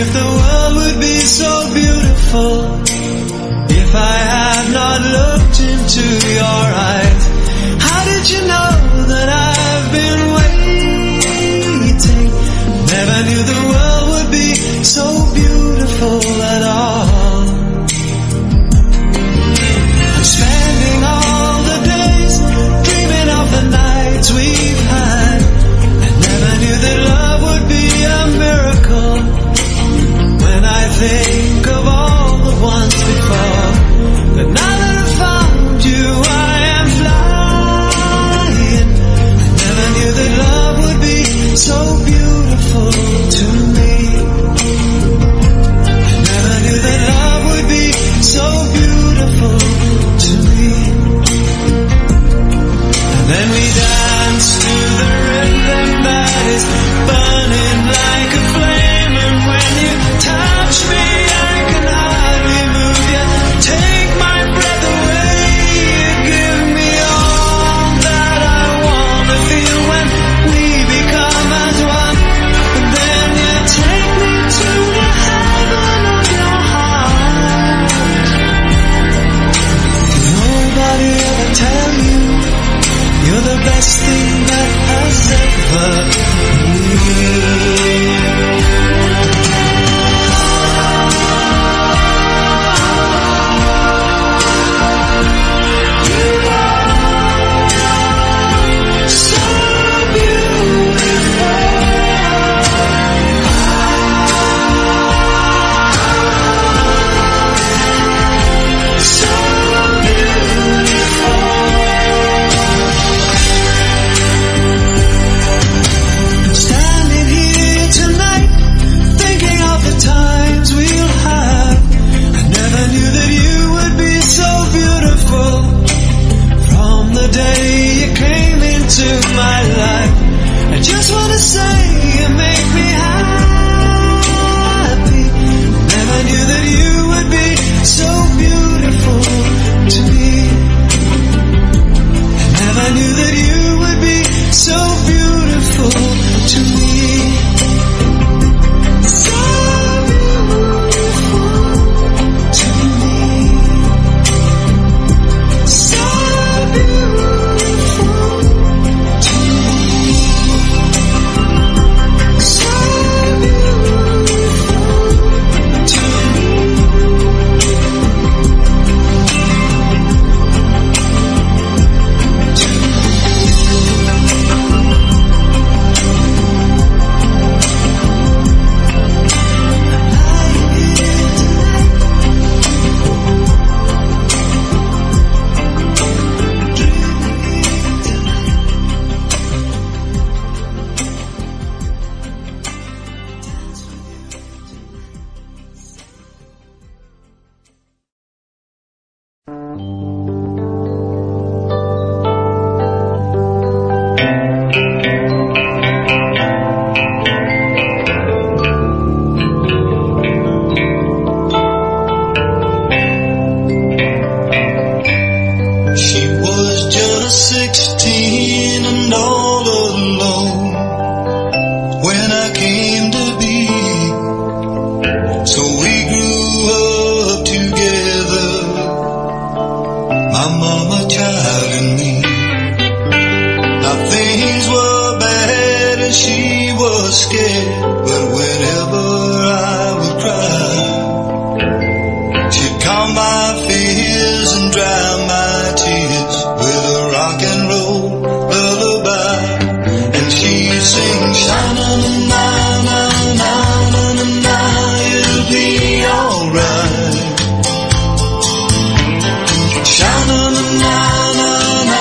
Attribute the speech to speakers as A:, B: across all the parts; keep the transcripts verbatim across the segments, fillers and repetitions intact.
A: if the world would be so beautiful, if I had not looked into your eyes. How did you know that I've been waiting? Never knew the world would be so beautiful at all. I'm spending all the days dreaming of the nights we've had. I never knew that love would be a miracle. When I think of all the ones before, but now that I've found you, I am flying. I never knew that love would be so beautiful to me. I never knew that love would be so beautiful to me. And then we dance to the rhythm that is burning like a flame, and when you touch me I can hardly move yet. Take my breath away, you give me all that I want to feel when we become as one. And then you take me to the heaven of your heart. Did nobody ever tell you you're the best thing that has ever been?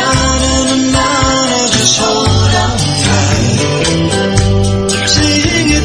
B: Singing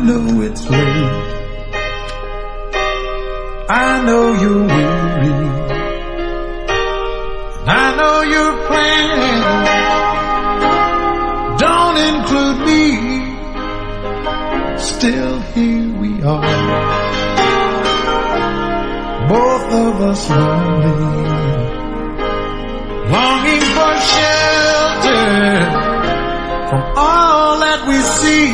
B: know it's late. I know you're weary. I know your plans don't include me. Still here we are, both of us lonely, longing for shelter from all that we see.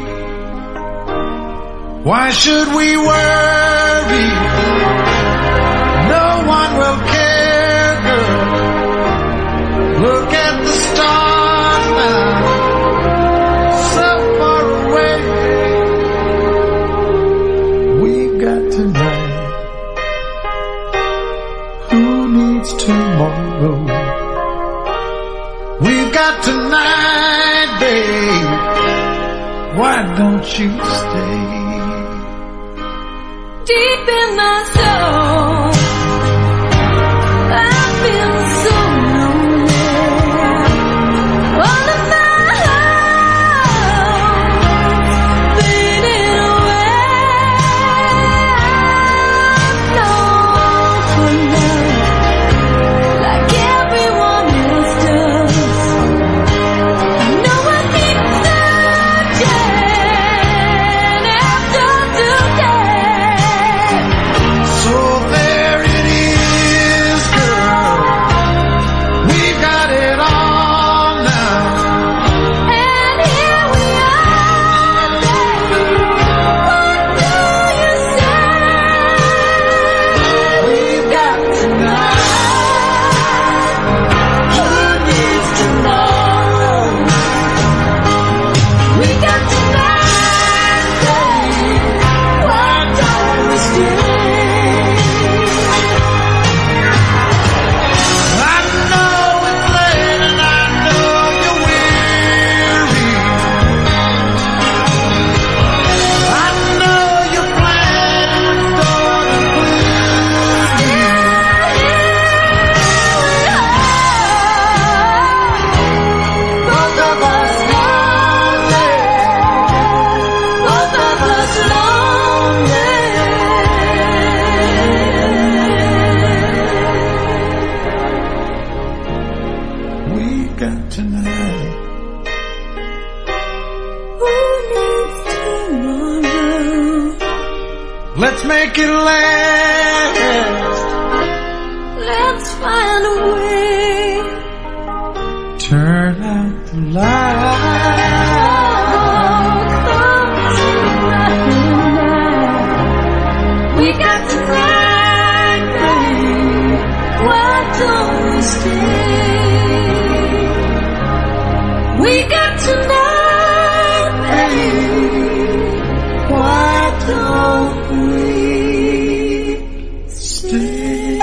B: Why should we worry? No one will care, girl. Look at the stars now, so far away. We've got tonight. Who needs tomorrow? We've got tonight, babe. Why don't you stay?
C: Deep in my soul, I feel so lonely. All of my hope fading away. I'm lost for love, like everyone else does. I know I keep searching after today.
B: So there it is, girl. We've got it all now.
C: And here we are, baby. What do you say?
B: We've got tonight.
C: Who needs tomorrow? We got tonight, baby. Why don't we stay?
B: I know it's late and I know you're weary. I know your plans don't include me.
C: Both of us lonely. Both of us lonely.
B: We've got tonight.
C: Who needs tomorrow?
B: Let's make it last.
C: Let's find a way.
B: Turn out the light.
C: Come tonight. We got tonight, babe. Why don't we stay? We got tonight, babe. Why don't we stay?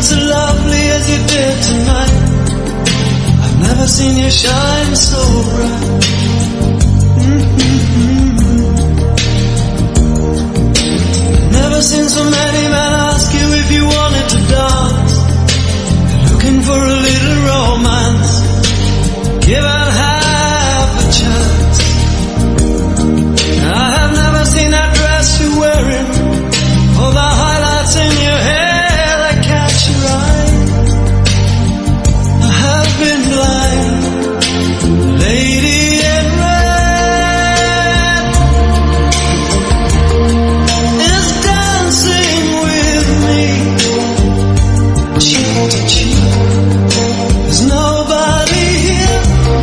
A: as lovely as you did tonight. I've never seen you shine so bright. Mm-hmm. I've never seen so many men ask you if you wanted to dance. They're looking for a little romance, given half a chance. I have never seen that dress you're wearing, or the highlights in your hair that catch your eye. I have been blind, lady in red is dancing with me, cheek to cheek. There's nobody here.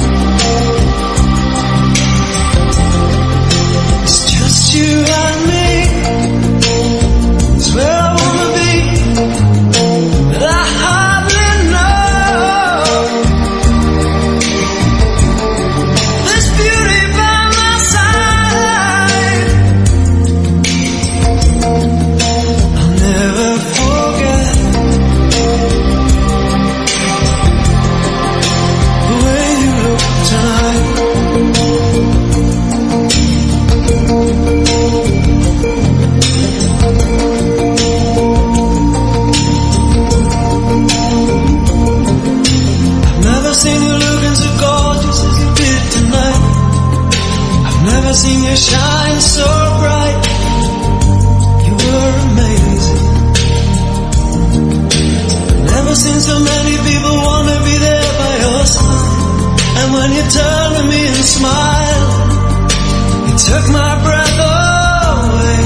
A: It's just you and me. It's where I wanna be, but I hardly know. This beauty by my side, I'll never forget the way you look tonight. I've never seen you looking so gorgeous as you did tonight. I've never seen you shine so bright. You were amazing. I've never seen so many people wanna be there by your side. And when you turned to me and smiled, it took my breath away.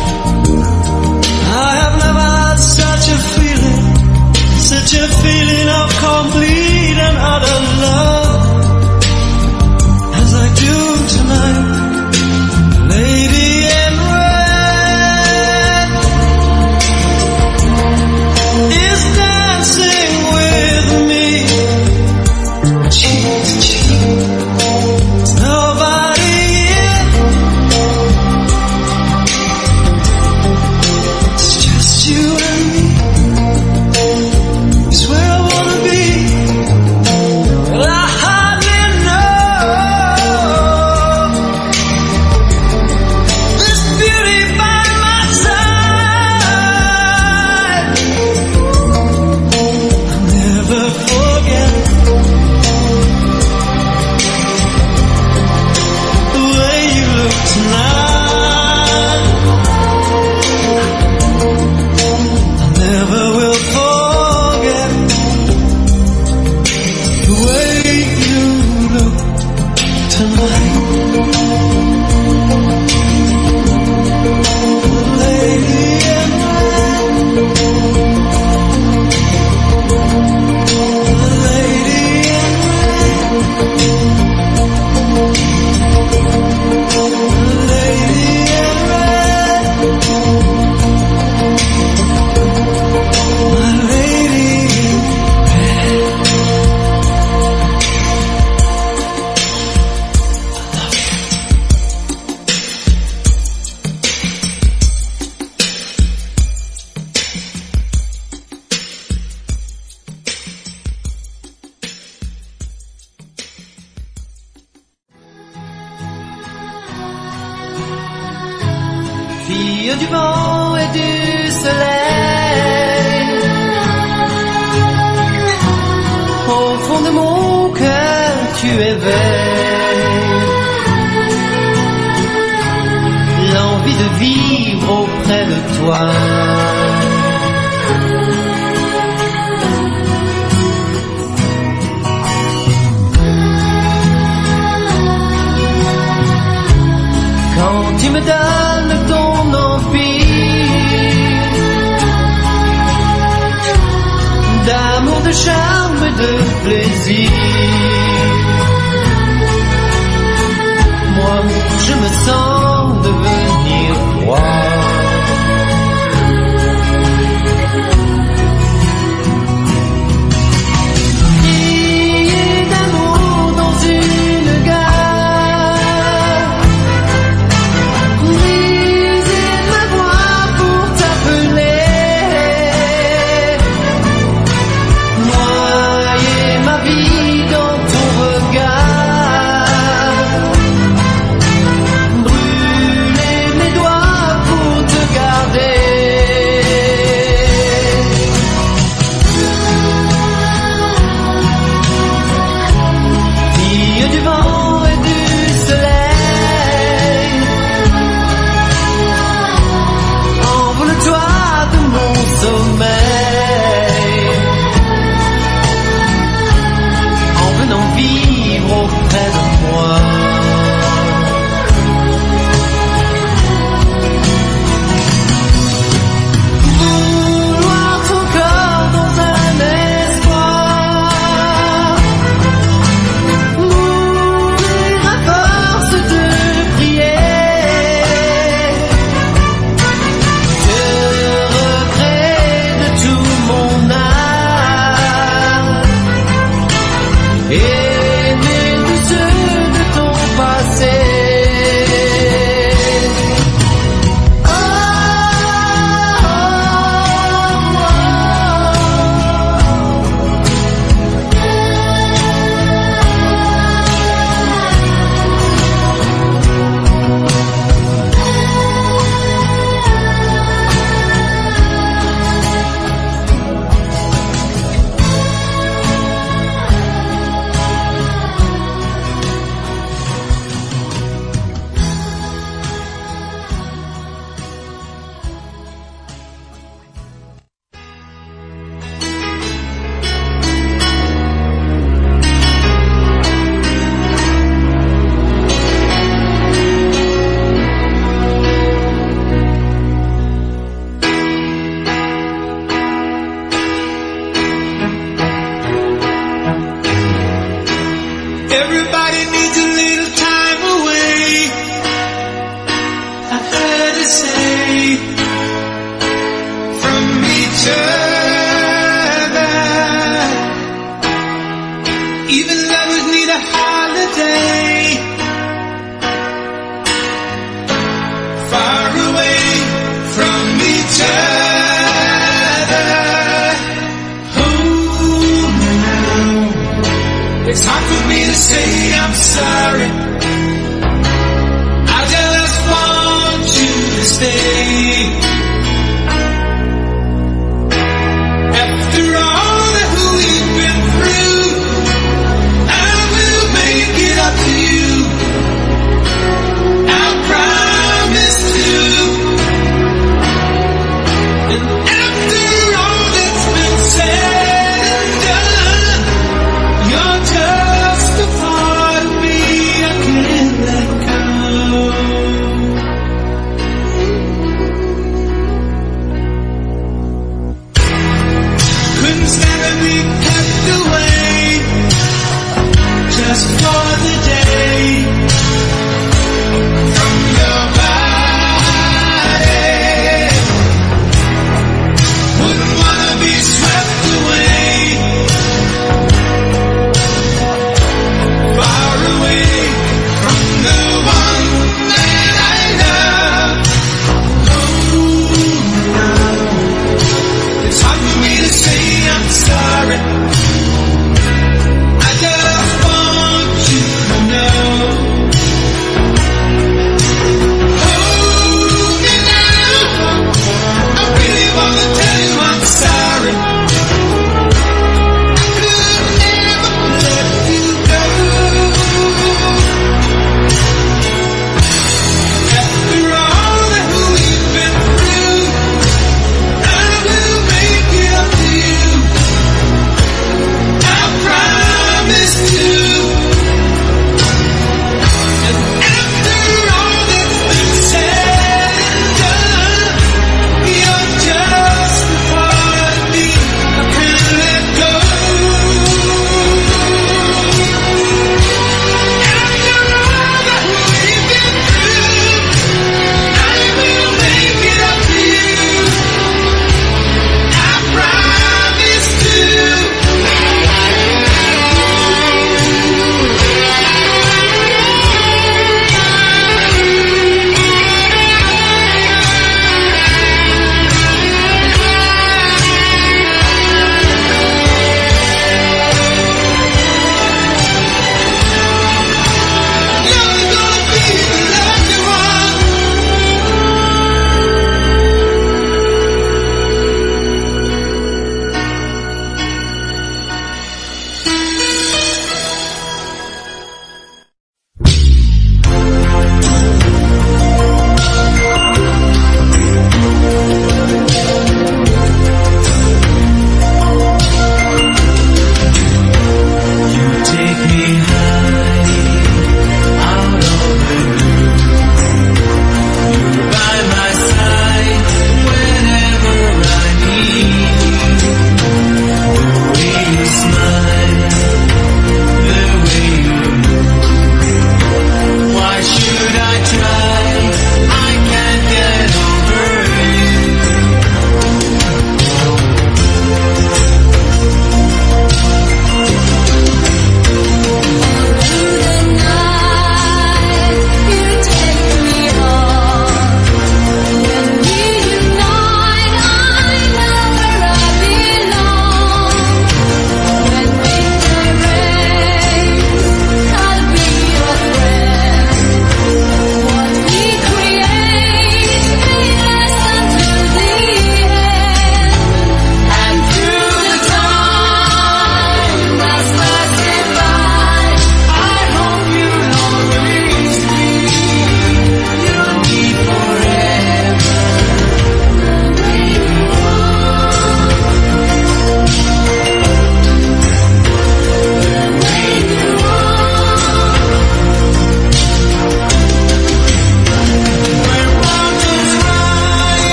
A: I have never had such a feeling, such a feeling of complete and utter love as I do tonight. Lady in red is dancing with me, cheek to cheek. There's nobody here. It's just you and me. It's where I wanna be, but I hardly know. This beauty by my side, I'll never forget the way you look tonight. I never will forget the way you look tonight. Lady in red, lady in red, lady in red, my lady in fille du vent et du soleil, au fond de mon cœur tu éveilles l'envie de vivre auprès de toi. Quand tu me donnes ton empire d'amour, de charme, de plaisir, moi je me sens devenir roi. Prier d'amour dans une gare, briser ma voix pour t'appeler.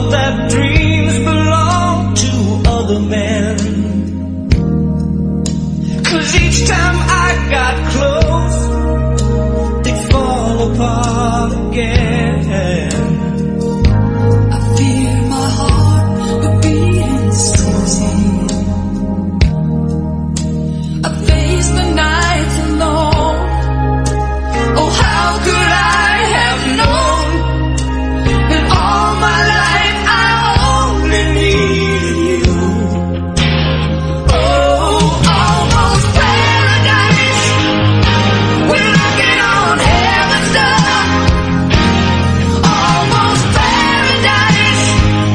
A: thought that dreams belonged to other men. 'Cause each time I got close, they fall apart again.
C: I fear my heart would beat so easy. I face the nights alone. Oh, how could I have known that all my life I only needed you? Oh, almost paradise. We're knocking on heaven's door. Almost paradise.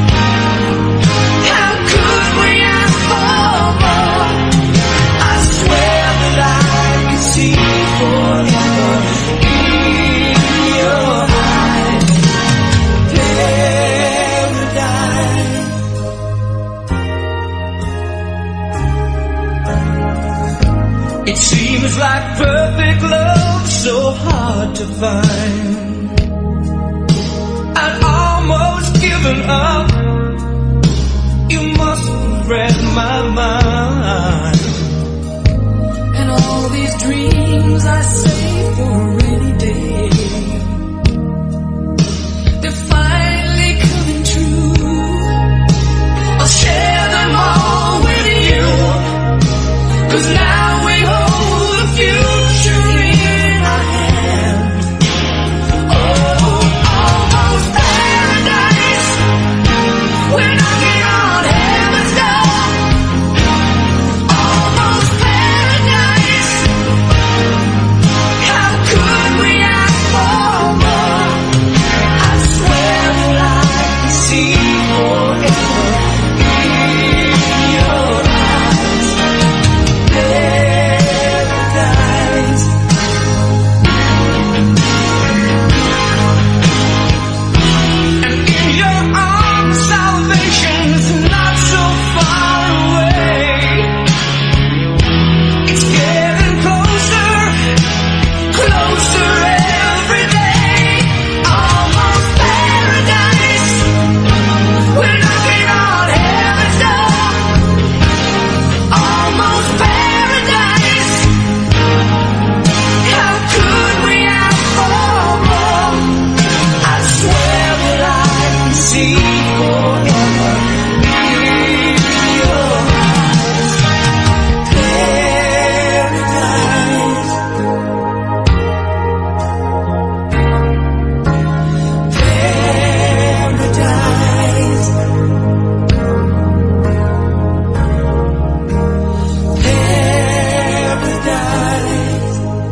C: How could we ask for more? I swear that I could see forever in your eyes. Paradise.
A: It seems like perfect love so hard to find. I'd almost given up. You must have read my mind.
C: And all these dreams I save for a rainy day, they're finally coming true. I'll share them all with you, 'cause now we hold the future in our hands. Oh, almost paradise. We're knocking on heaven's door. Almost paradise. How could we ask for more? I swear that I can see forever in your eyes. Paradise.
A: And in your arms, salvation's not so far away. It's getting closer, closer every day. Almost paradise. We're knocking on heaven's door. Almost paradise. How could we ask for more? I swear that I can see forever in your eyes. Paradise. Paradise. Paradise.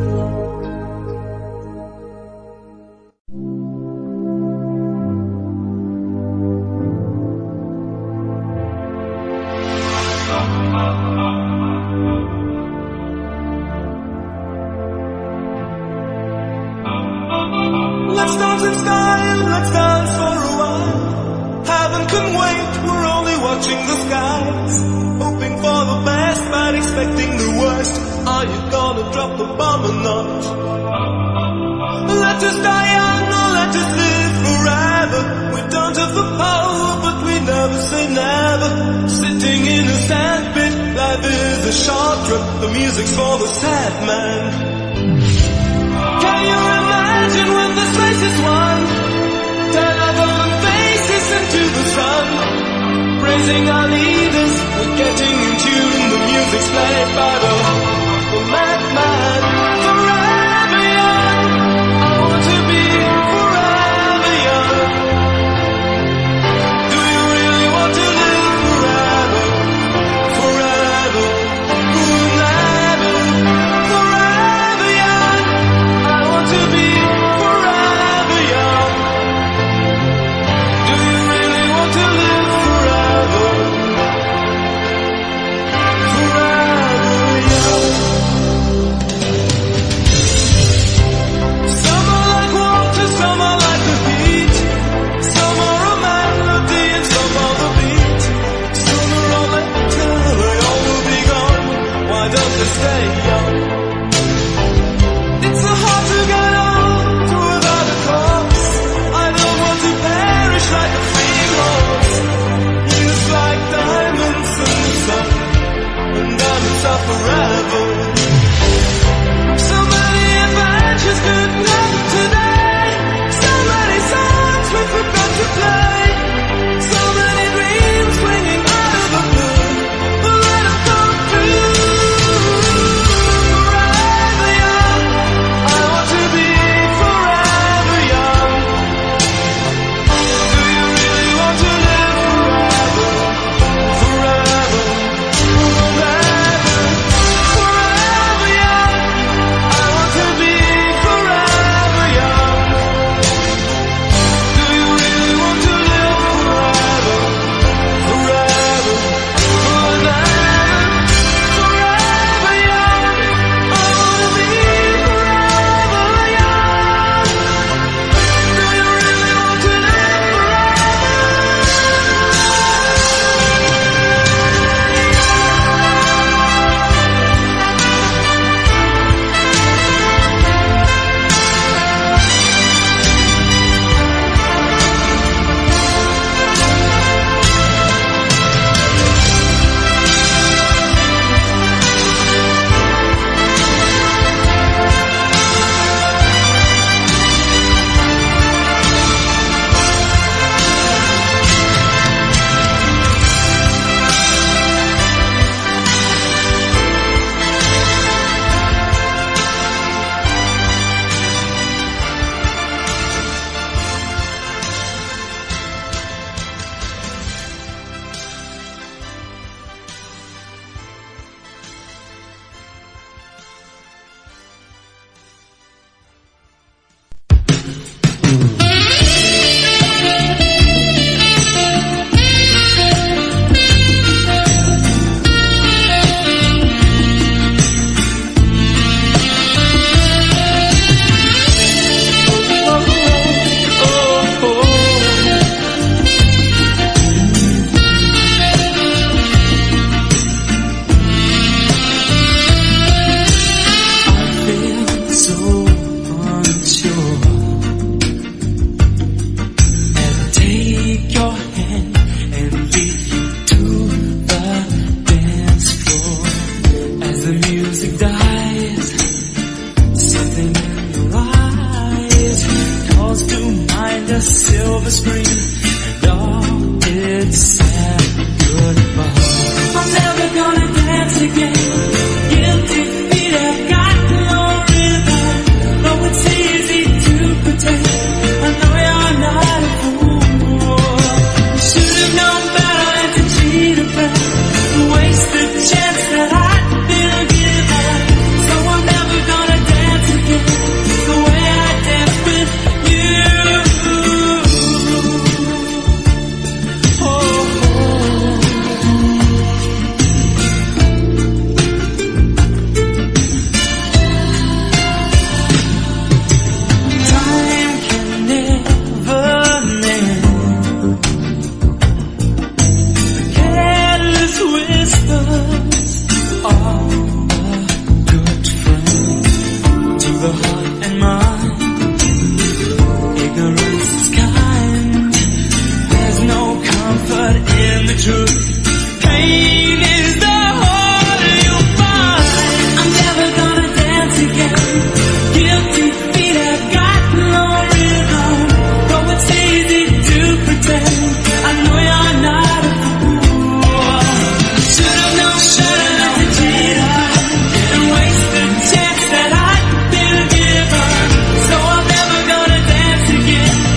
B: Let's dance in style, let's dance for a while. Heaven can wait, we're only watching the skies. Hoping for the best, but expecting the worst. Are you gonna drop the bomb or not? Let us die young, or let us live forever. We don't have the power, but we never say never. Sitting in a sandpit, life is a short trip. The music's for the sad man. Can you imagine when this race is won? Turn our golden faces into the sun. Praising our leaders, we're getting in tune. The music's played by the, the madman. Forever young, I want to be forever young. Do you really want to live forever? Forever, forever, forever young. I want to be forever young. Do you really want to live forever? Forever young.
C: Again.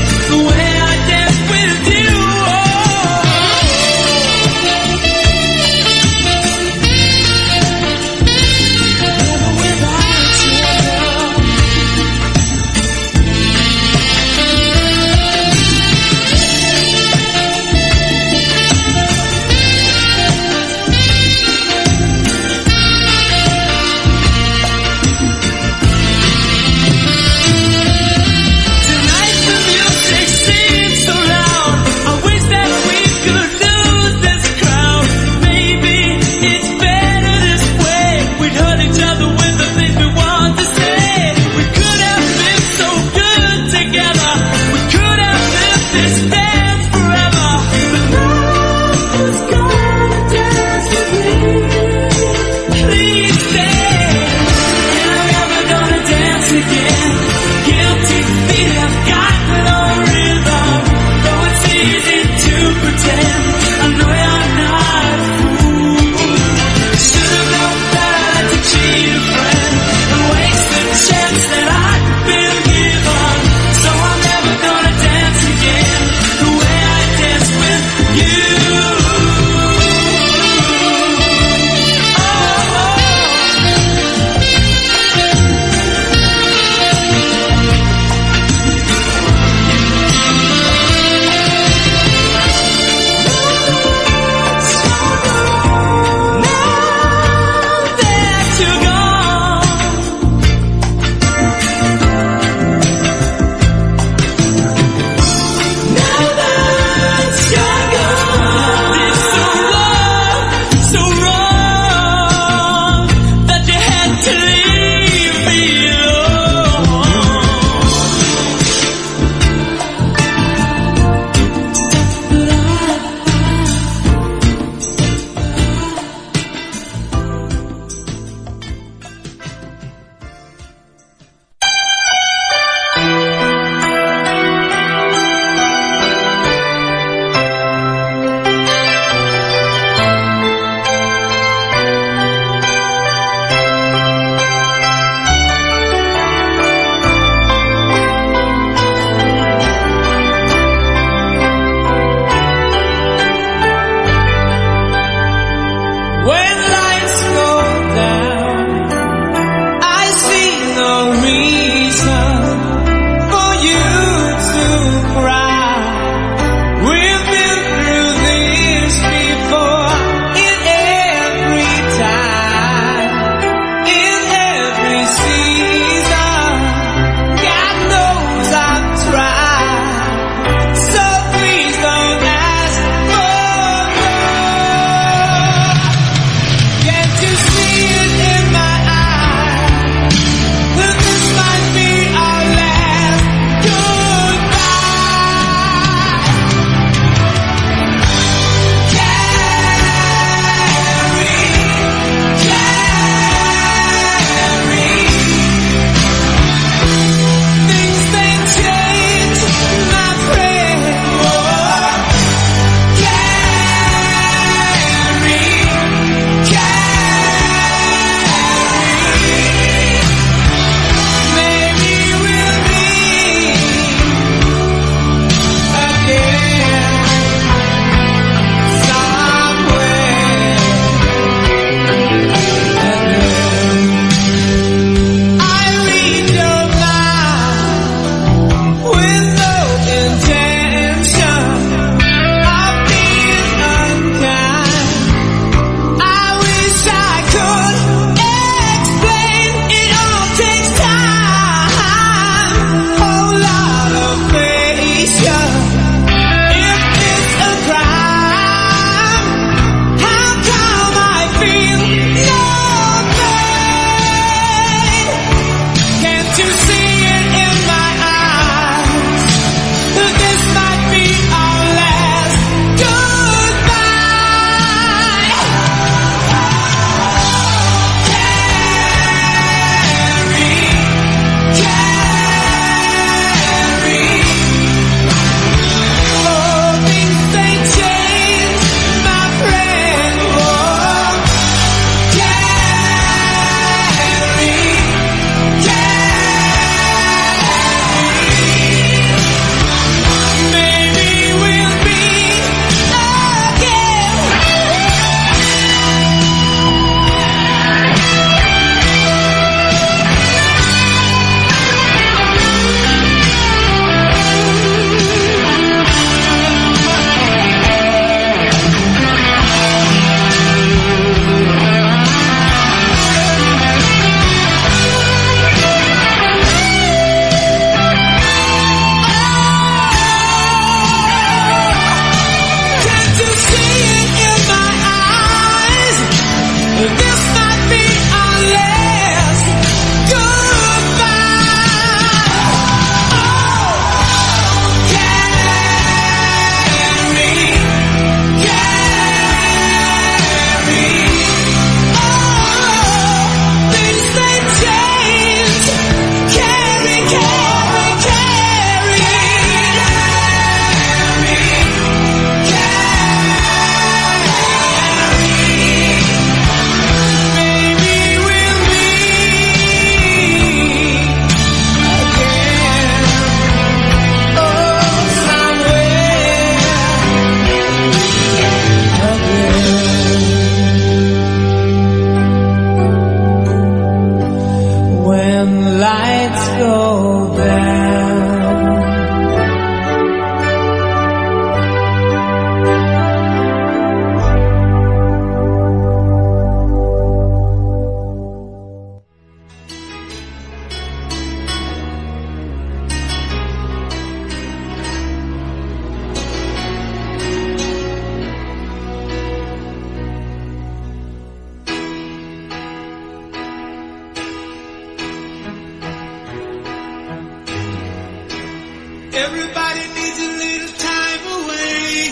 B: Everybody needs a little time away.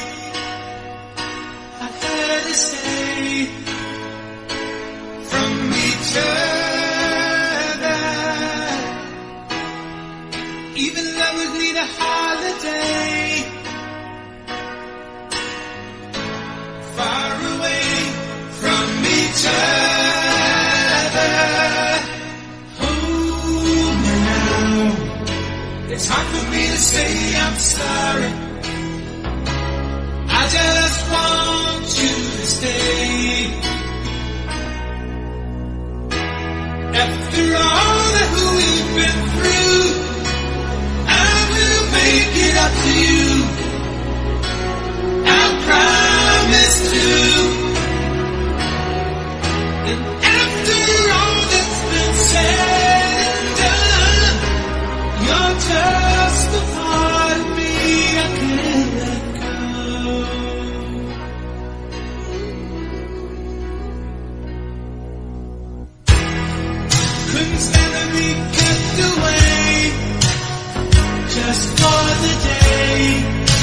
B: I heard her say from each other. Even lovers need a holiday. Far away from each other. Hold me now. It's hard for me to say I'm sorry. I just want you to stay. After all that we've been through, I will make it up to you. I promise to. And after all that's been said and done, you're just a part of me I can't let go. Couldn't stand to be kept away just for the day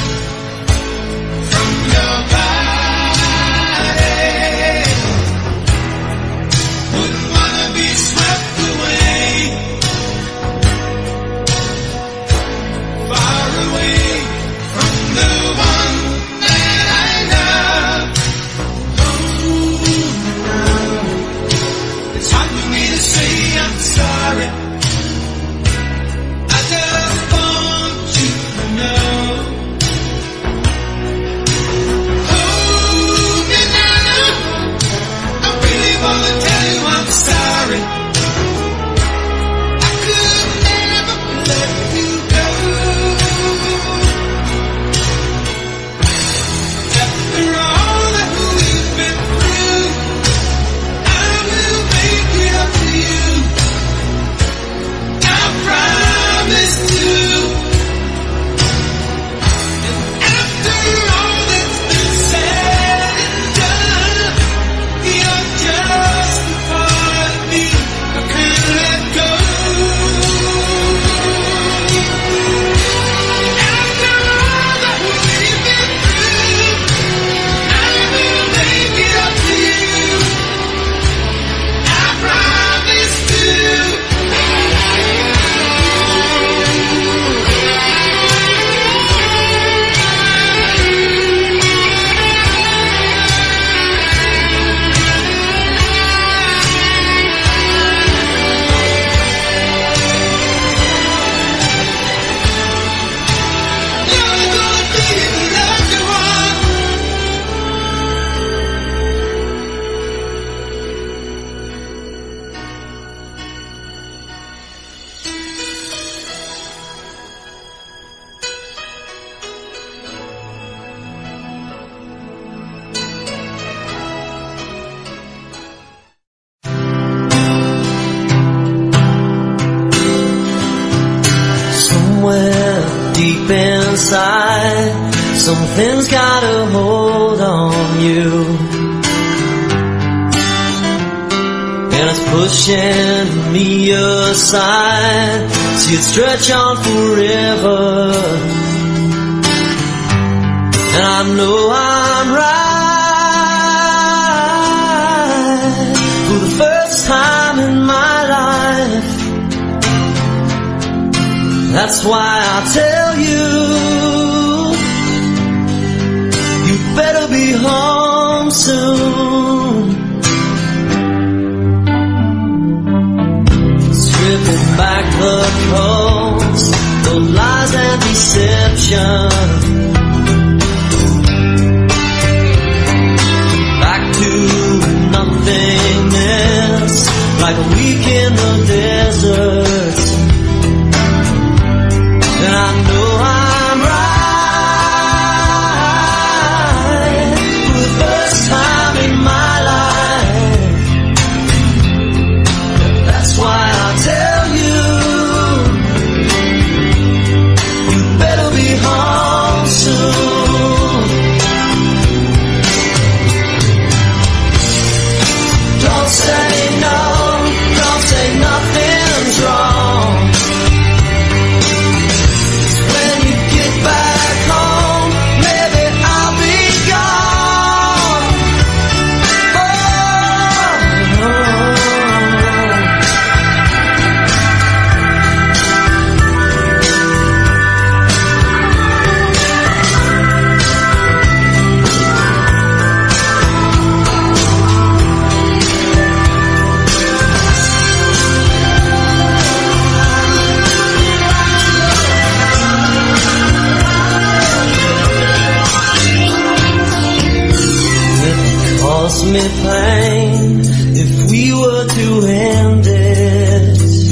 B: from your body. Wouldn't wanna be swept away, far away from the one that I love. Oh, now it's hard for me to say I'm sorry. I just want you to know. Hold me now. I really wanna tell you I'm sorry. I could never let you go. After all that we've been through, I will make it up to you. I promise to. And after all that's been said and done, you're just a part of me I can't let go. After all that we've been through, I will make it up to you. I promise to. You're gonna be the lucky one.
A: Somewhere deep inside, something's got a hold on you, and it's pushing me aside. See it stretch on forever, and I know I'm right for the first time in my life. That's why I tell you, you better be home soon. Stripping back the coats, the lies and deception, back to nothingness, like a week in the desert. And I know I'm right for the first time in my life. That's why I tell you, you better be home soon. Don't say no, don't say nothing's wrong. me plain if we were to end this,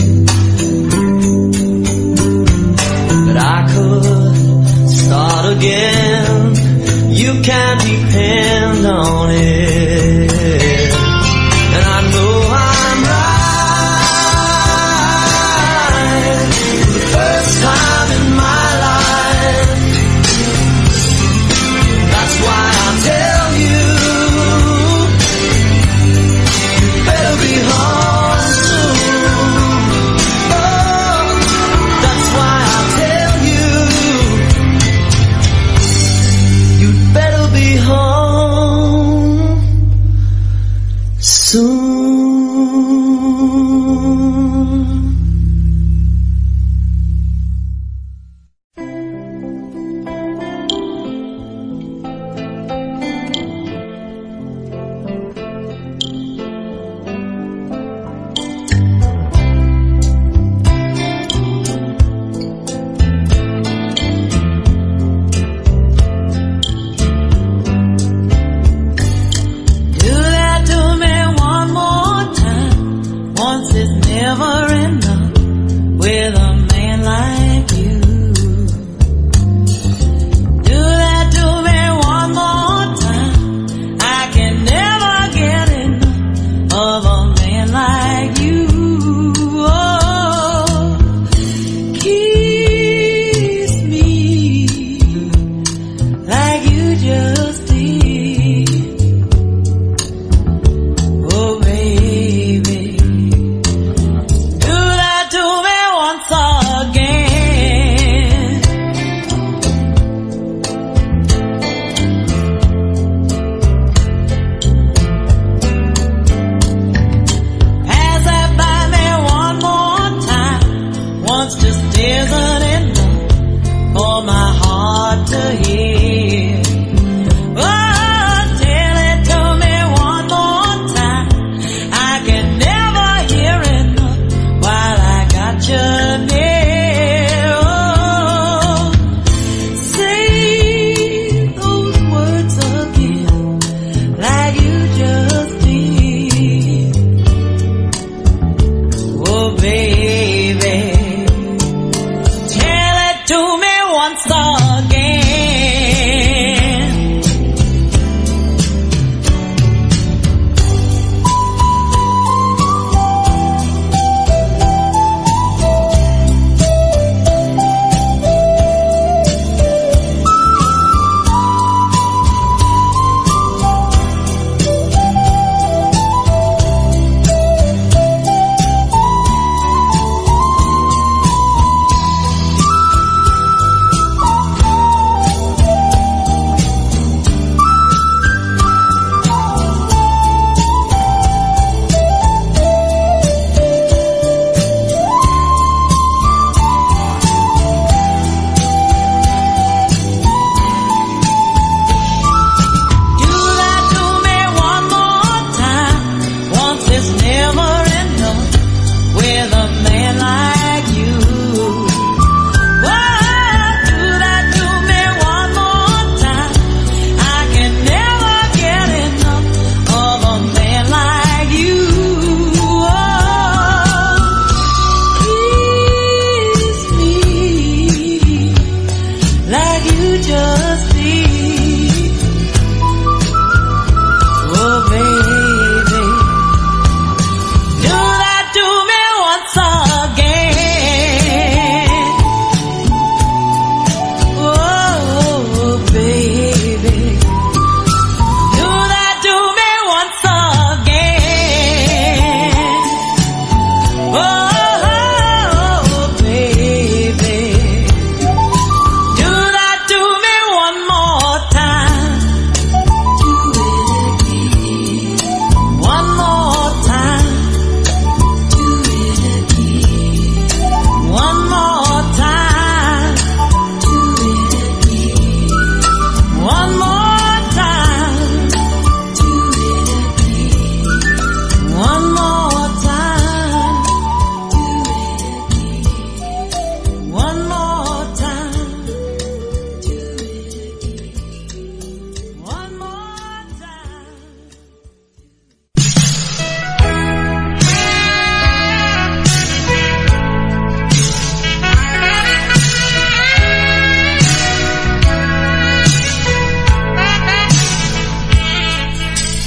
A: but I could start again. You can depend on it, and I know I'm right for the first time in my life. That's why I tell you, you better be home soon. Oh, that's why I tell you, you'd better be home soon.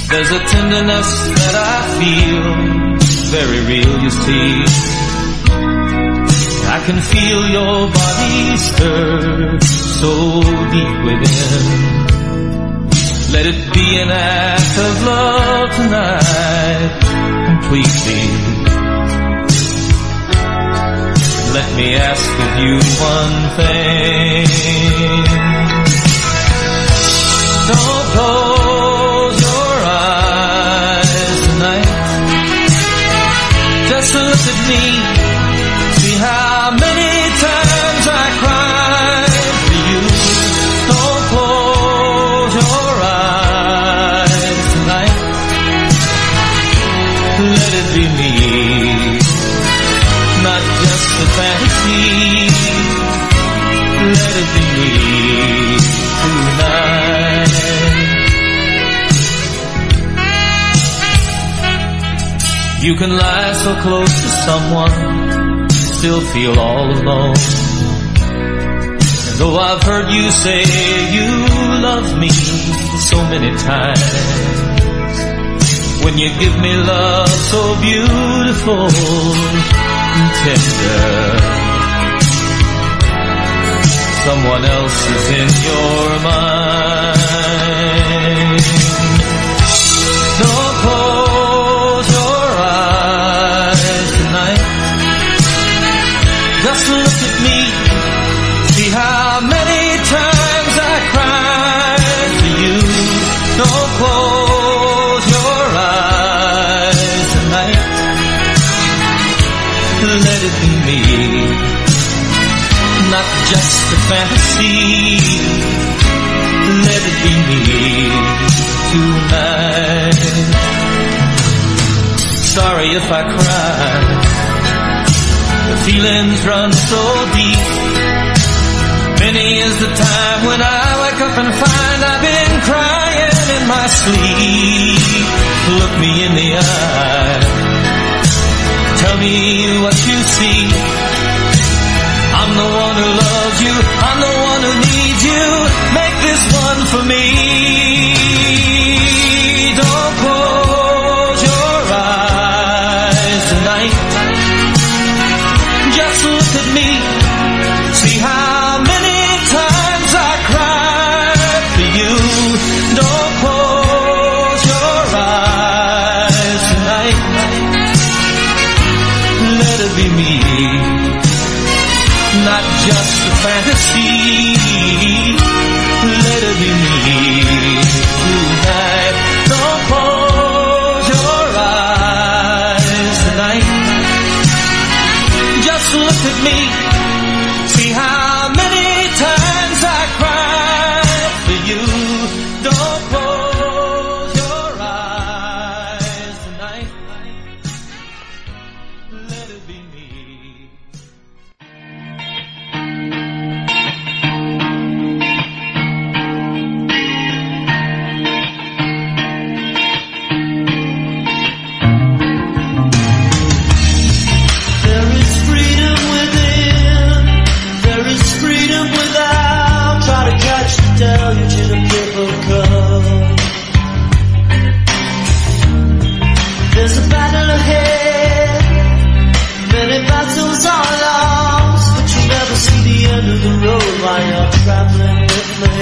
A: There's a tenderness that I feel, very real, you see. I can feel your body stir so deep within. Let it be an act of love tonight, completely. Let me ask of you one thing. Don't close your eyes tonight. Just look at me. See how many times I cried for you. Don't close your eyes tonight. Let it be me, not just a fantasy. Let it be me tonight. You can lie so close to someone, still feel all alone. And though I've heard you say you love me so many times, when you give me love so beautiful and tender, someone else is in your mind. Don't close your eyes tonight. Just look at me. See how many times I cried for you. Don't close your eyes tonight. Let it be me, not just a fantasy. Let it be me tonight. Sorry if I cry. The feelings run so deep. Many is the time when I wake up and find I've been crying in my sleep. Look me in the eye. Tell me what you see. I'm the one who loves you. I'm the one who needs you. Make this one for me. Don't close your eyes tonight. Just look at me. See how many times I cried for you. Don't close your eyes tonight. Let it be me, not just a fantasy. Let it be me tonight. Don't close your eyes tonight. Just look at me. See how many times I cried for you. Don't close your eyes tonight. Let it be me.
B: There is freedom within. There is freedom without. Try to catch the deluge in a paper cup. There's a battle ahead. Many battles are lost, but you never see the end of the road while you're traveling with me.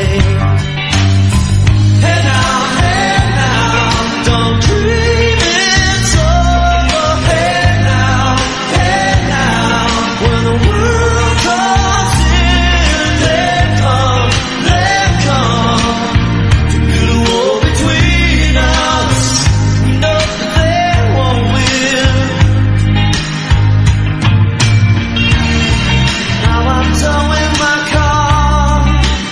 B: Hey now, hey now, don't dream it's over. Hey now, hey now, when the world comes in, they come, they come to build a wall between us. We know that they won't win. Now I'm towing my car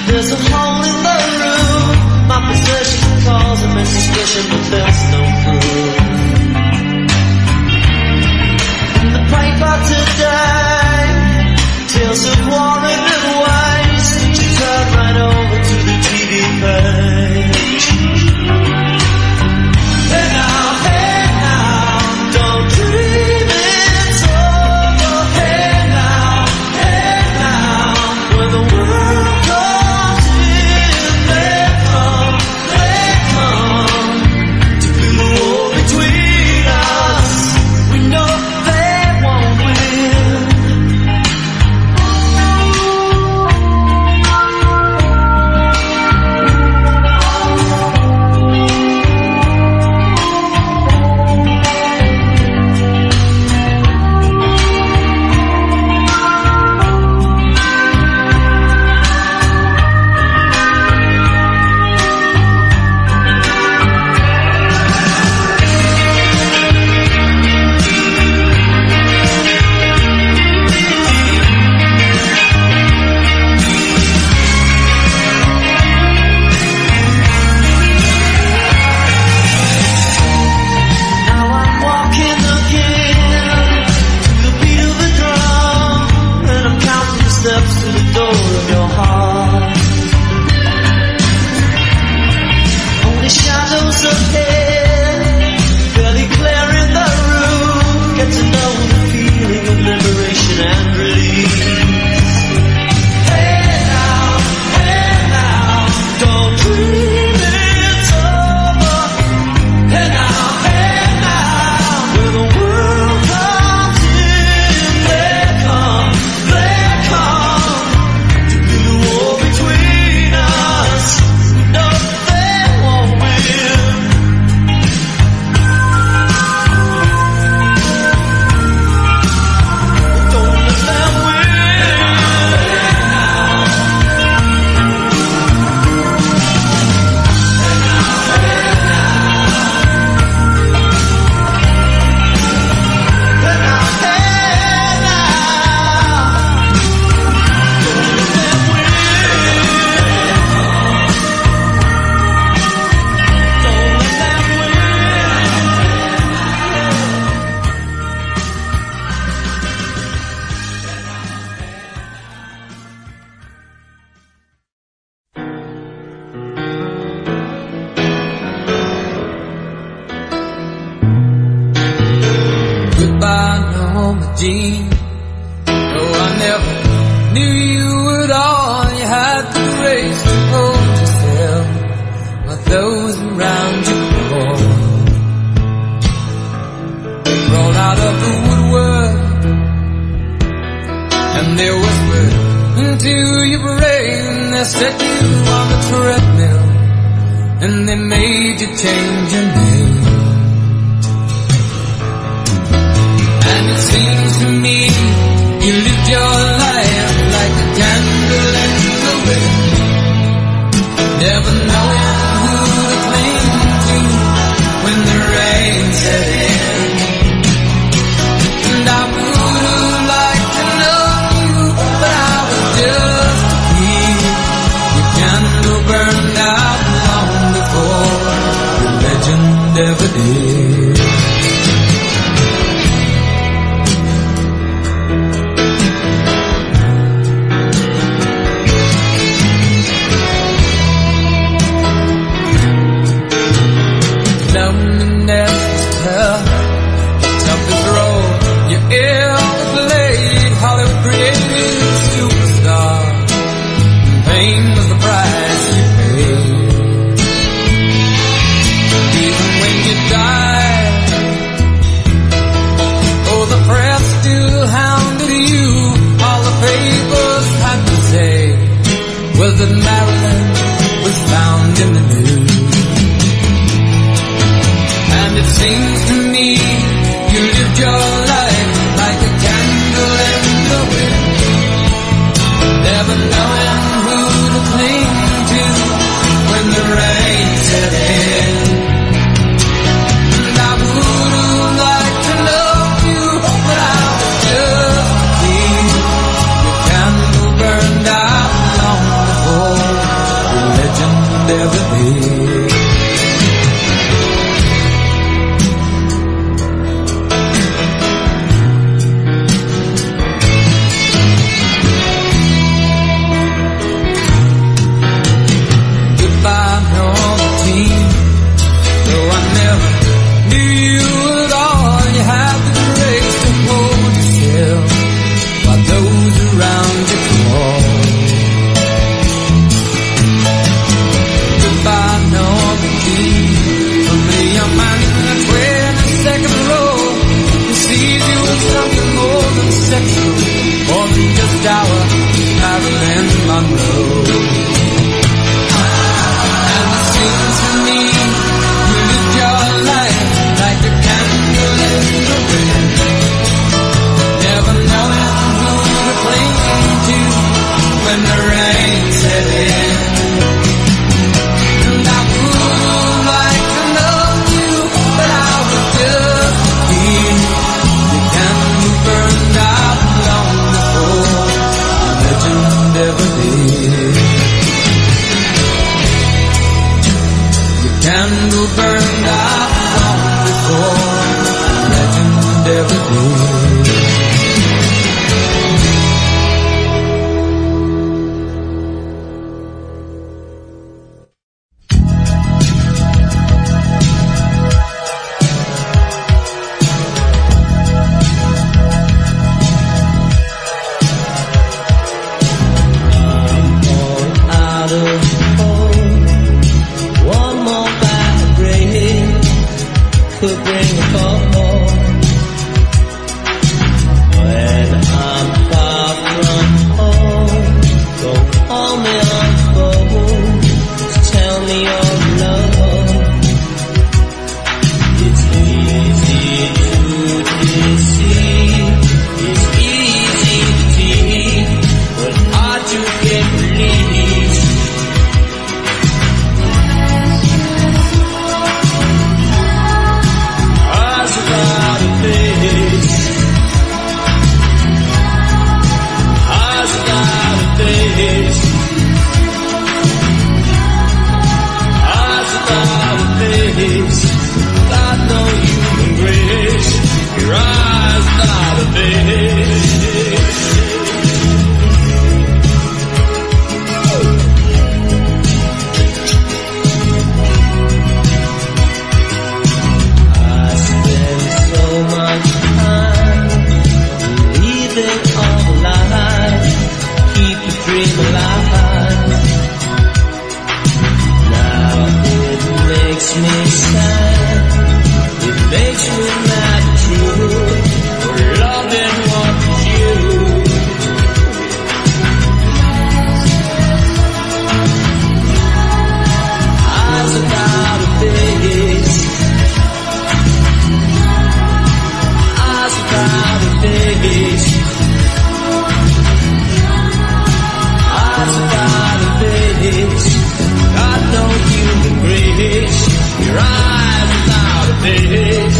C: Dean. Oh, I never knew you at all. You had the grace to hold yourself while those around you crawl. They crawled out of the woodwork and they whispered into your brain. They set you on the treadmill and they made you change your name. And it seems to me you lived your life like a candle in the wind, never knowing who to cling to when the rain set in. And I would have liked to know you, but I was just a kid. Your candle burned out long before the legend ever did. Well, that Marilyn was found in the news. And it seems to me you lived your life like a candle in the wind, never knowing who to cling to when the rain set in. And I would have liked to know you, but I was just a kid. Your candle burned out the legend ever did. Goodbye, Norma Jean. Though I never knew you at all, you had the grace to hold yourself while those around you crawl. From the young man in the twenty-second row, who sees you as something more than sexual, more than just our Marilyn Monroe. And it seems to me you lived your life like a candle in the wind, never knowing who to cling to when the rain set in. Never did. Your candle burned out long before legend ever did.
A: alive. Now it makes me sad. It makes me mad too. For loving what you. Eyes without a face. Eyes without a face. Eyes without a face. Got no human grace. Your eyes without a face.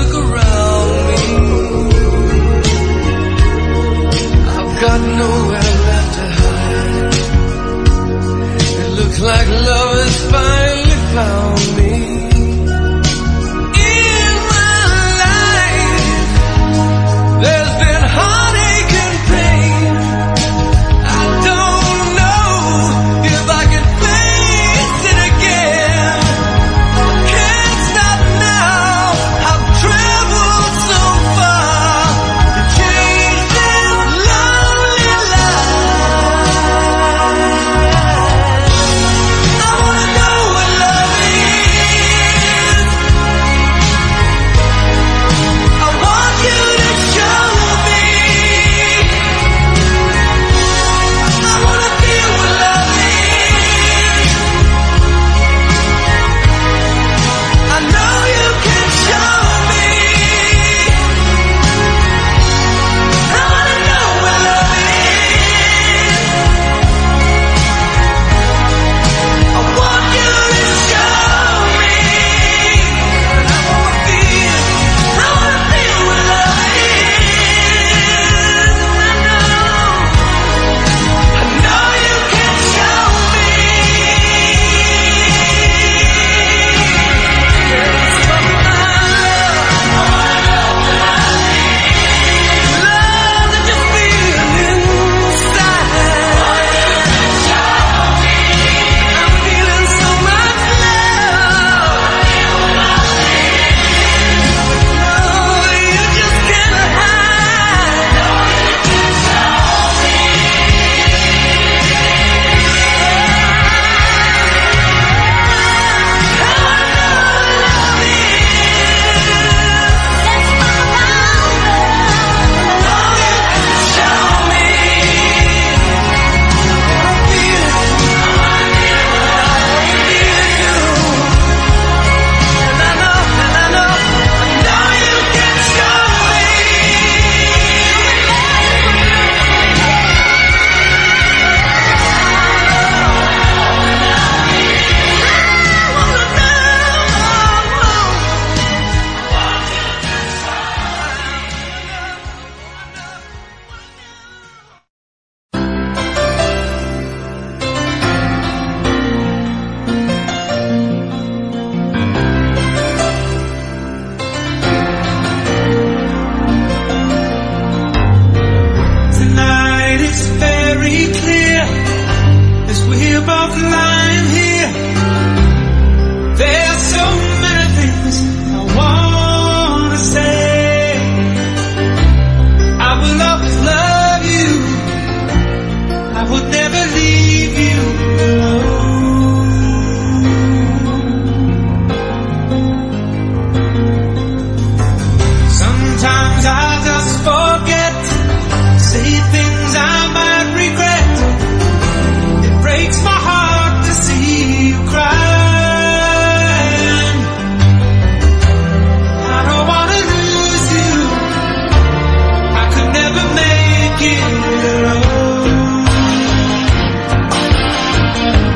B: got nowhere
A: Looks like love has finally found me. In my life, there's been heartache and pain. I don't know if I can face it again. Can't stop now. I've traveled so far to change this lonely life. I wanna know what love is. I want you to show me. I wanna feel what love is. I know you can show me. I wanna know what love is. I want you to show me. I wanna feel, I wanna feel what love is. I know, I know you can show me. It's for my love. I wanna know what love is. Love that you feel inside. I'm feeling so much love. No, you just can't hide. Tonight it's very clear as we're both lying here. There's so many things I wanna say. I will always love you. I would never leave you alone. Sometimes I just forget, say things I might regret. It breaks my heart to see you crying. I don't wanna lose you. I could never make it alone.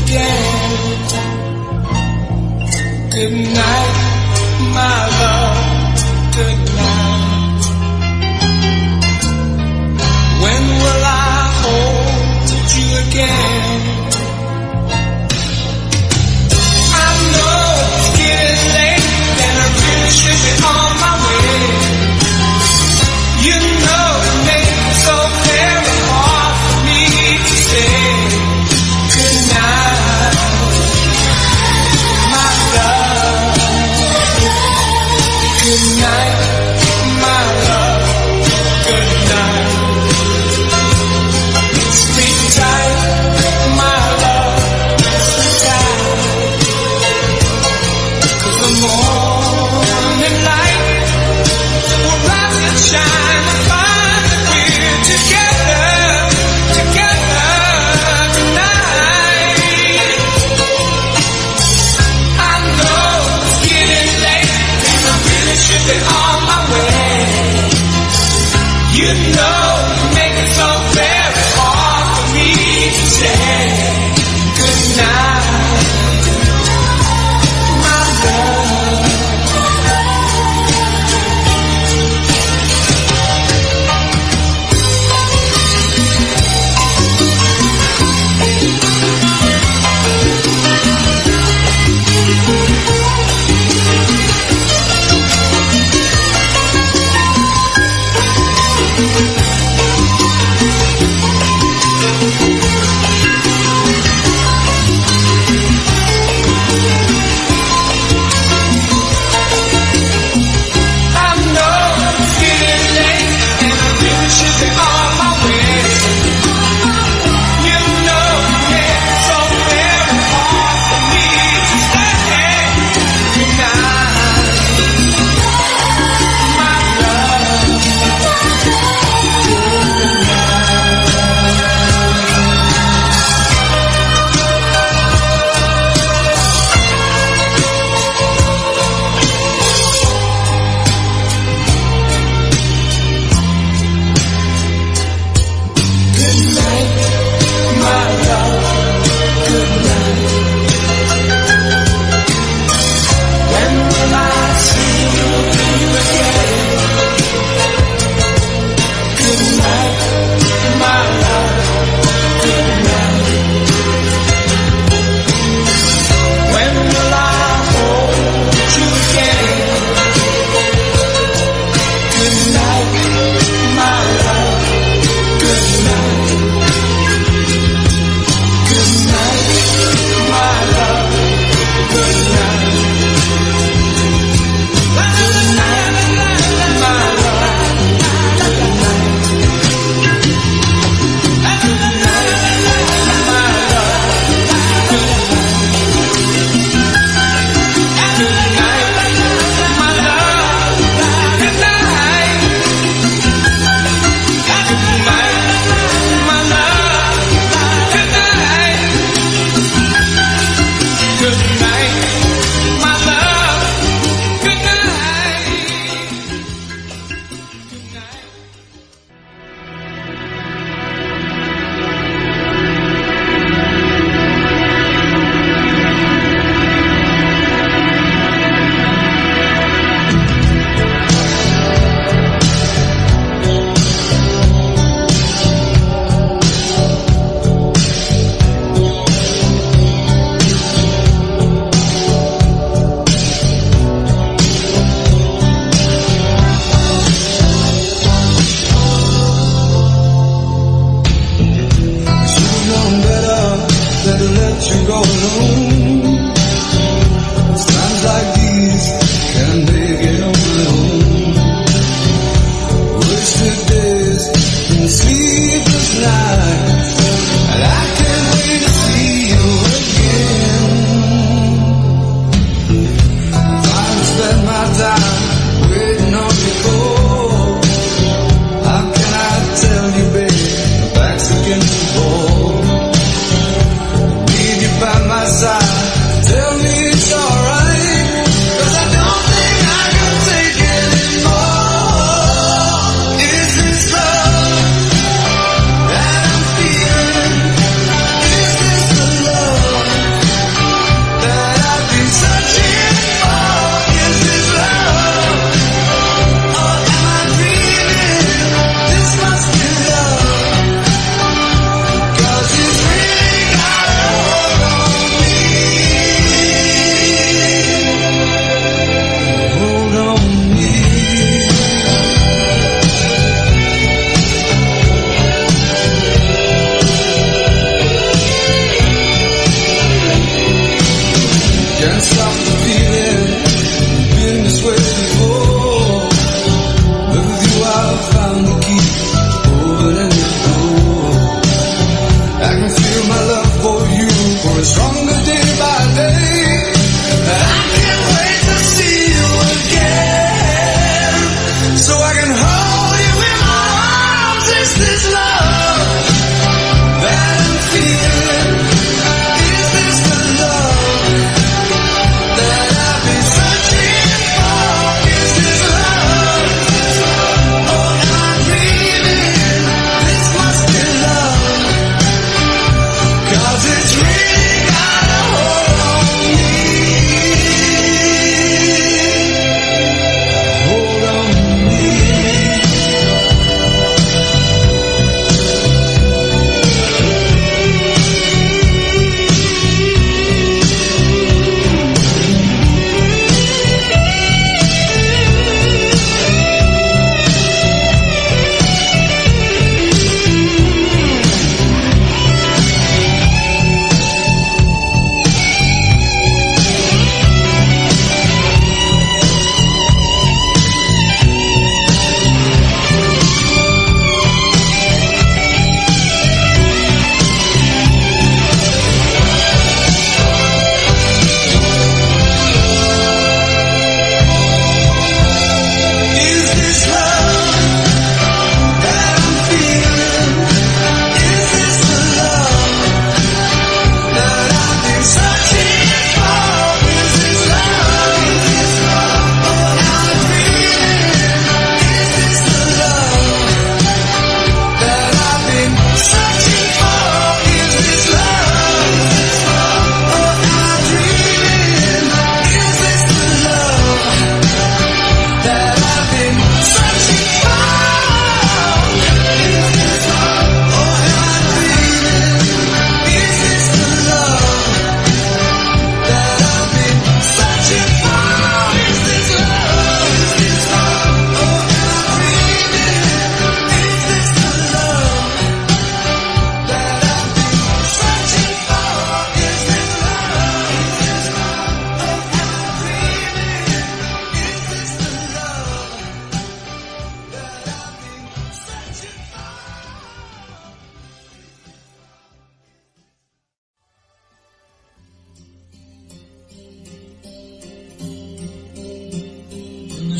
B: again. Good night, my love, good night. When will I hold you again? I know it's getting late and I really should be on my way. You know it makes it so very hard for me to say good night, my love.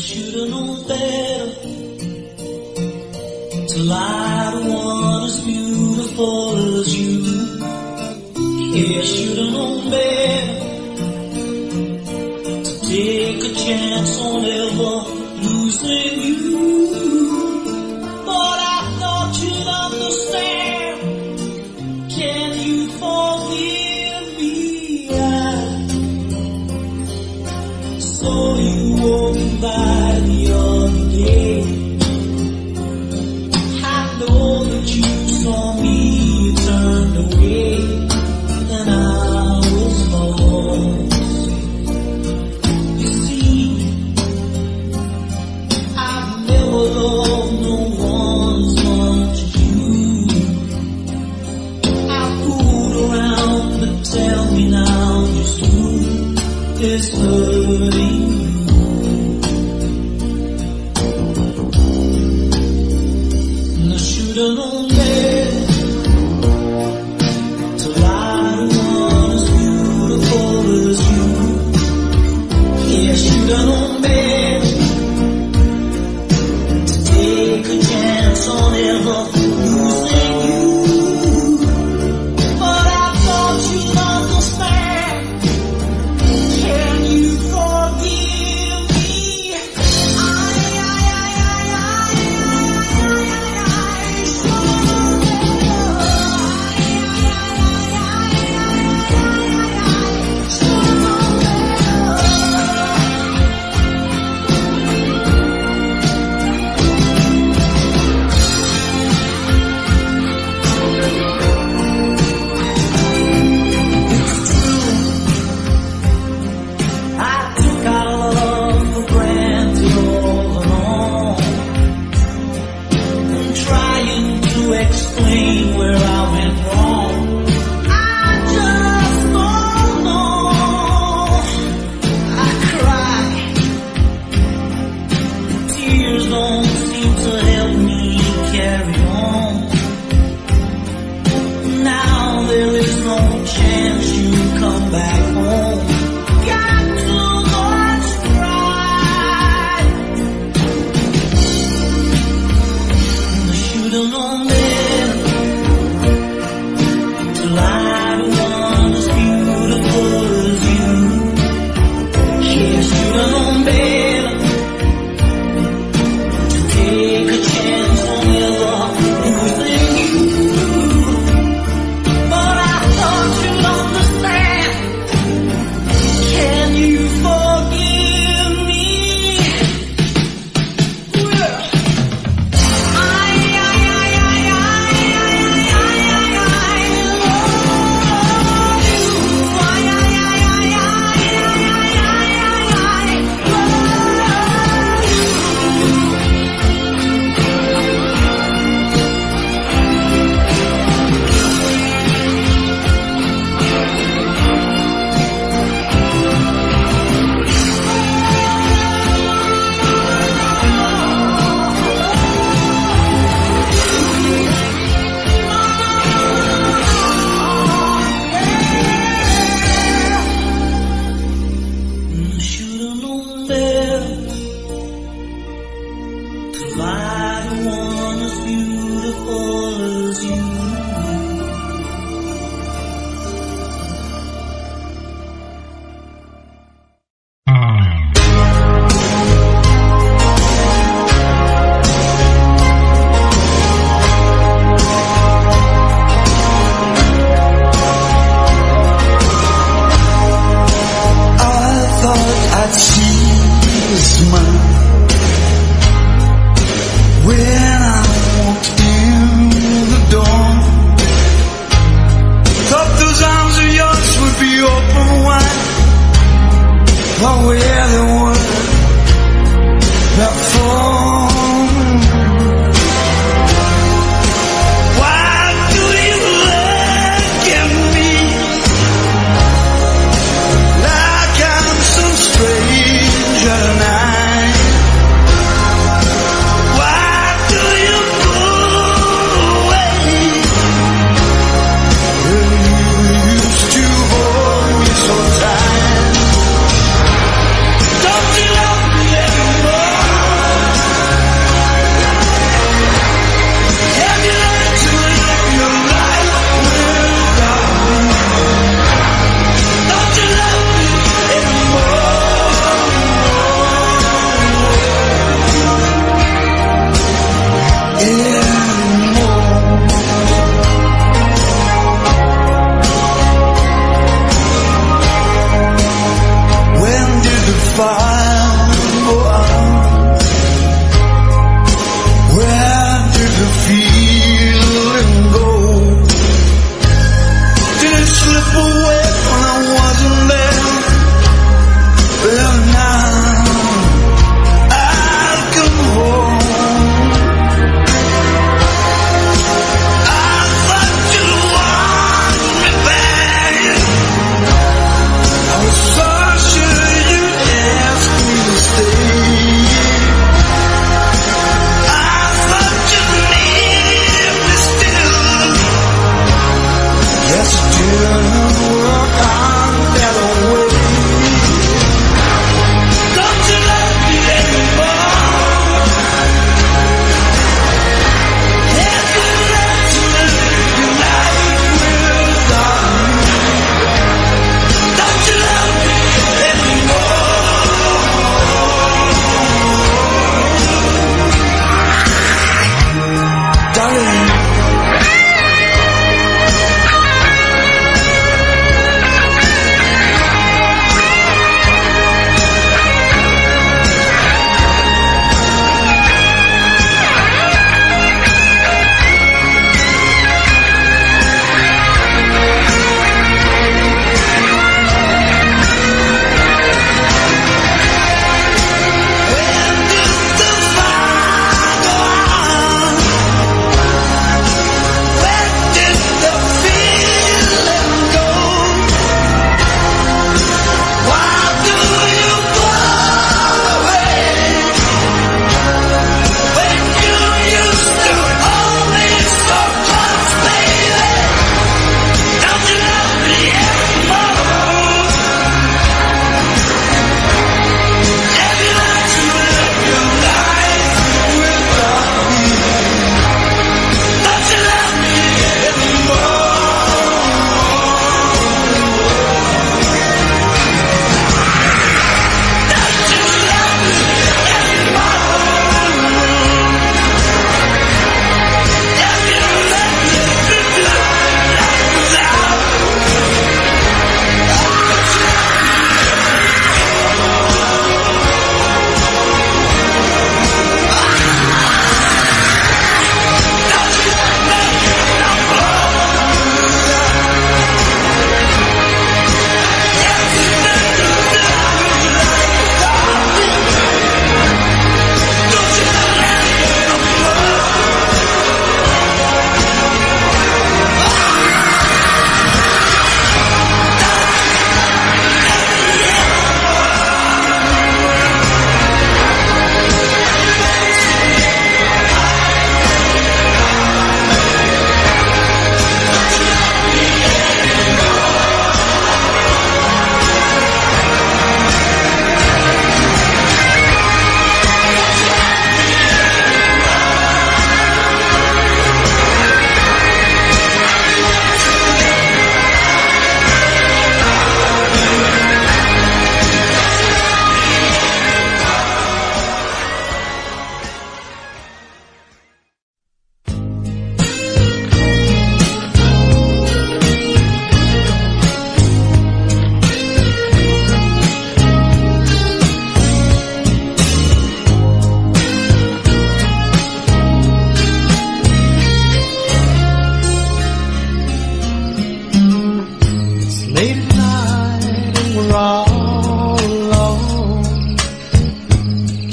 A: should've known better to lie to one as beautiful as you. Yeah, I should've known better to take a chance on ever losing you. But I thought you'd understand. Can you forgive me? I saw you walking by the other day. I know that you saw me, you turned away, and I was lost. You see, I've never loved no one as much as you. I fooled around, but tell me now just who is hurting you. And I should've known better to lie to one as beautiful as you. Yeah, I should've known better to take a chance on ever losing you. But I thought you'd understand. Can you forgive me? I, I, I, I, I, I, I, I took our love for granted all along. I'm trying to explain where I went wrong. I just don't know. I cry. Tears don't seem to help me carry on. Now there is no chance you come back home. Got too much pride. I should've known better to lie to one as beautiful as you. Yeah, I should've known better to take a chance on ever losing you. But I thought you'd understand.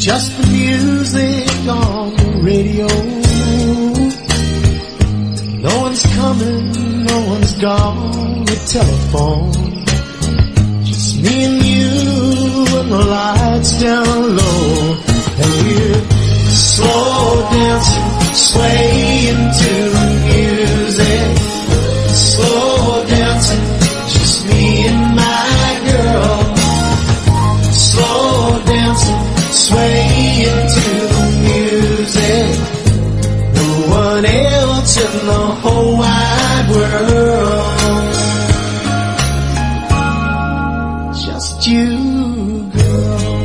D: Just the music on the radio. No one's coming, no one's gone. The telephone, just me and you, and the lights down low, and we're slow dancing, swaying to the music. Slow dancing, just me and my girl. Slow dancing, swaying to the music. No one else in the whole wide world, just you, girl.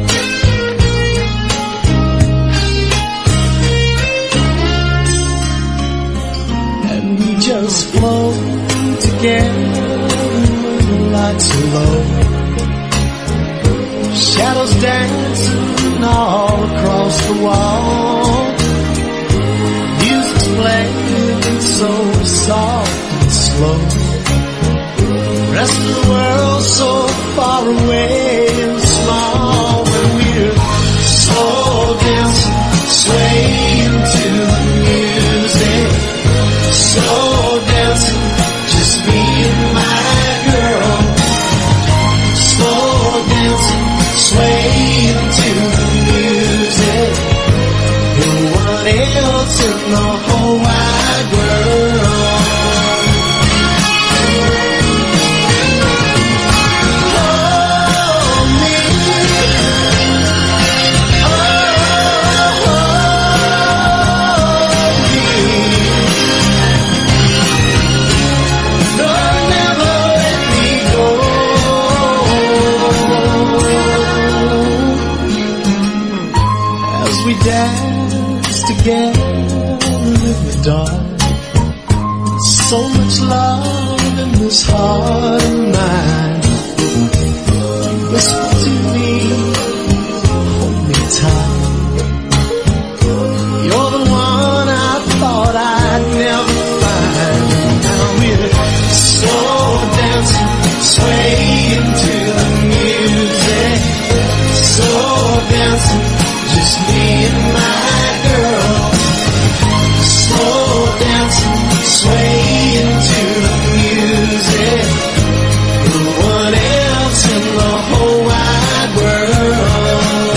D: And we just float together when the lights are low. Shadows dancing all across the wall. Music's playing so soft and slow. Rest of the world so far away and small. When we're slow dancing, swaying to the music. Slow dancing, just me and my girl. Slow dancing, swaying to the music. No one else in the whole wide world. Hold me, oh, hold me. Don't never let me go. As we dance together in the dark, so much love in this heart of mine. Whisper to me, hold me tight. You're the one I thought I'd never find. Now we're slow dancing, swaying to the music. Slow dancing, just me and my girl. Slow dancing, swaying to the music. No one else in the whole wide world.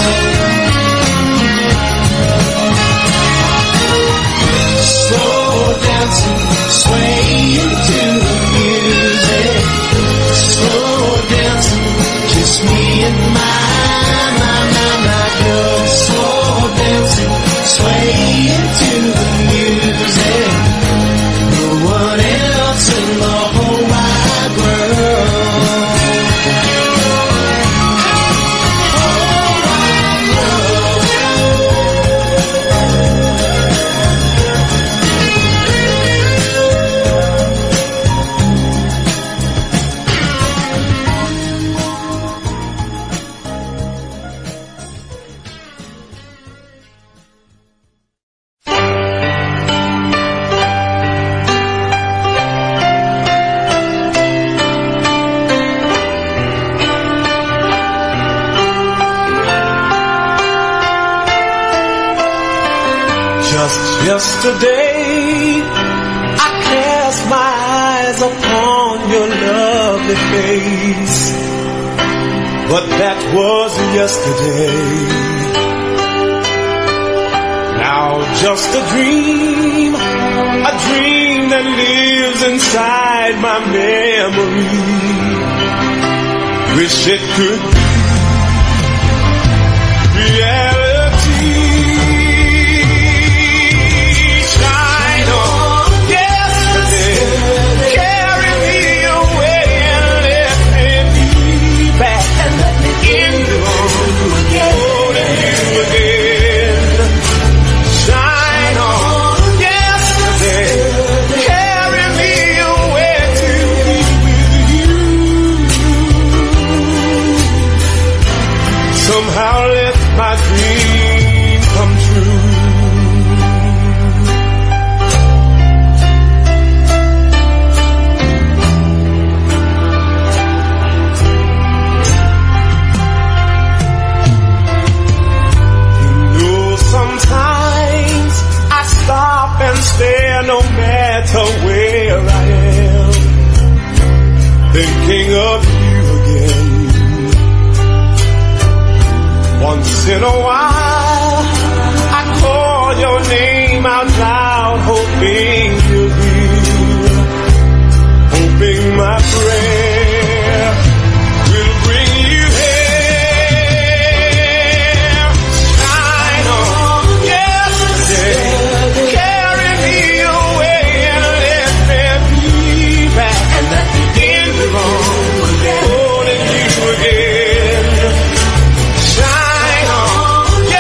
D: Slow dancing, swaying to the music. Slow dancing, just me and my, my, my, my girl. Slow dancing, swaying to the music. No one else in the whole wide world.
B: Just yesterday, I cast my eyes upon your lovely face, but that was yesterday. Now just a dream, a dream that lives inside my memory. Wish it could be reality. in a while I call your name out loud, hoping you'll hear, hoping my prayer will bring you here. Shine on yesterday, carry me away and let me be back in the wrong, holding you again. Shine on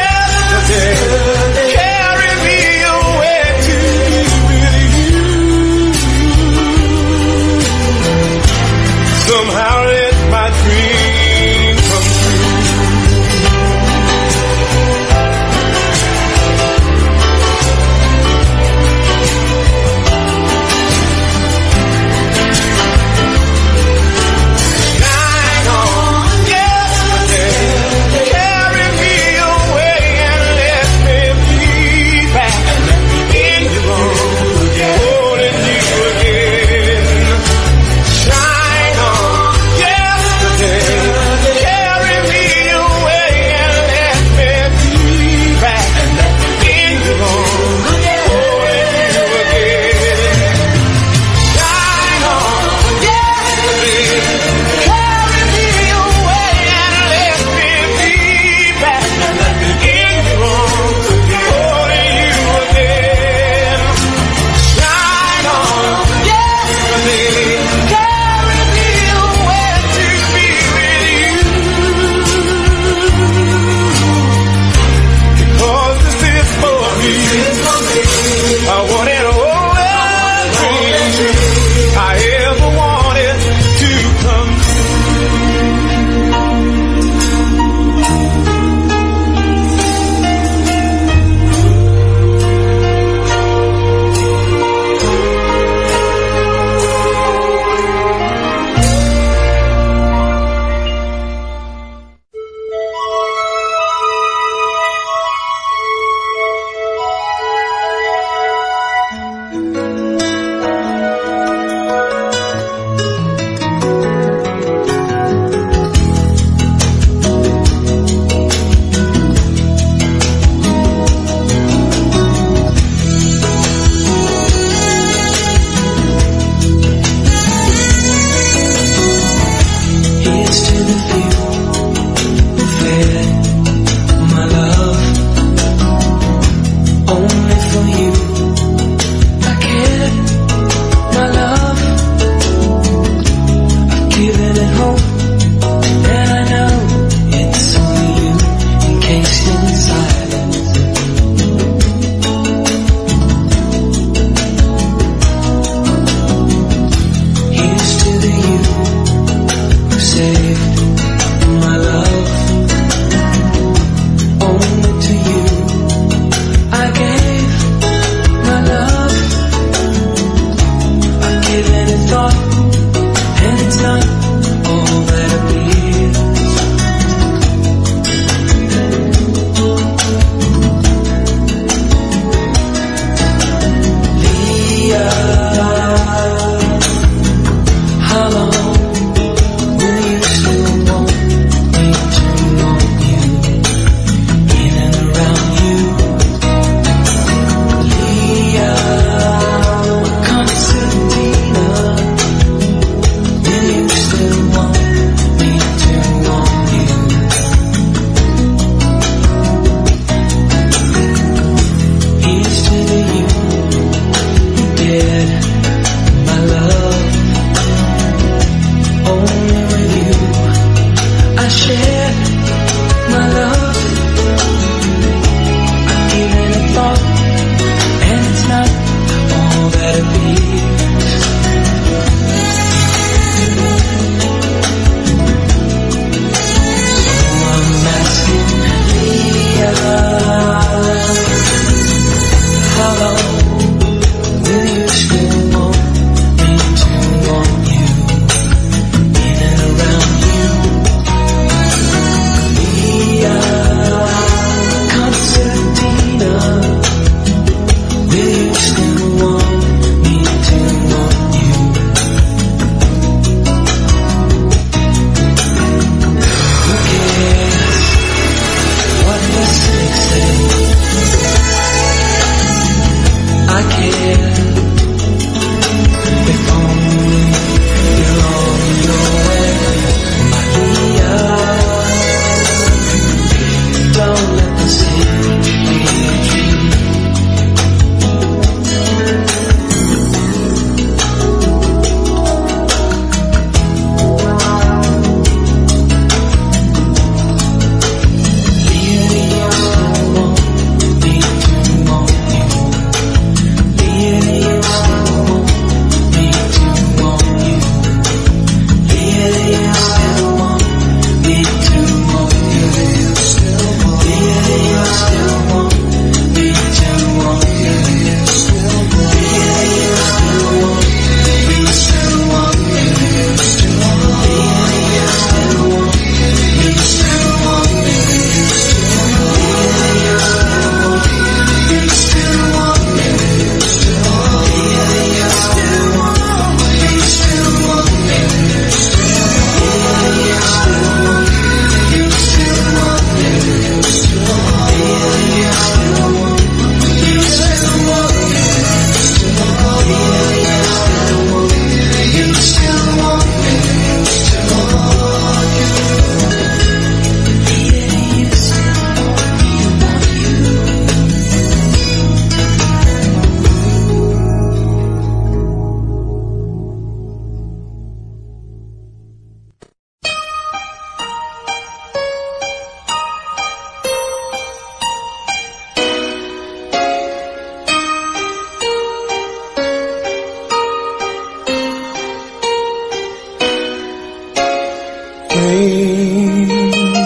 D: way.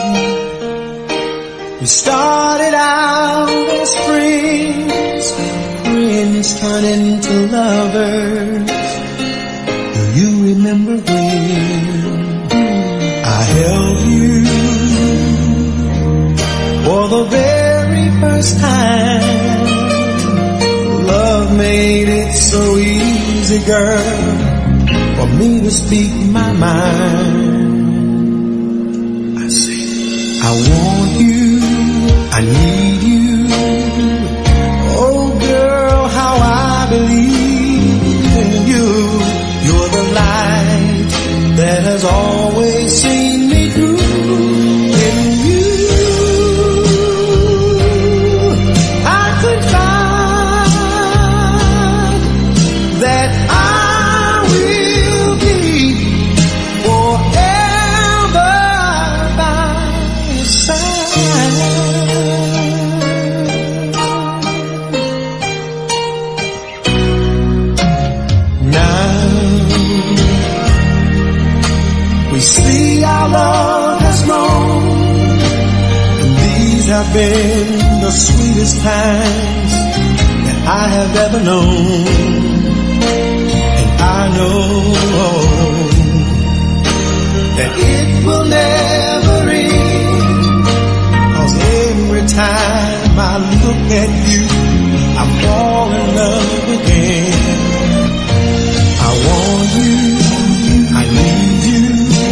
D: We started out as friends, friends turn into lovers. Do you remember when I held you for the very first time? Love made it so easy, girl, for me to speak my mind. I say, I want you, I need you. Oh girl, how I believe in you. You're the light that has always seen me through. In you, I could find that I will be forever by your side. Now we see our love has grown, and these have been the sweetest times that I have ever known. And I know that it will never end, 'cause every time I look at you, I fall in love again. I want you, I need you.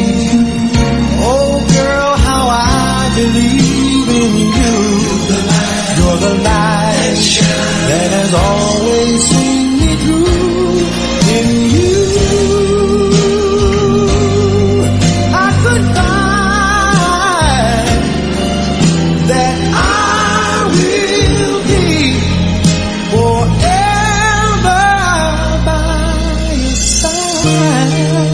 D: Oh girl, how I believe in you. You're the light that has always seen me through. In you, I could find that I will be forever by your side.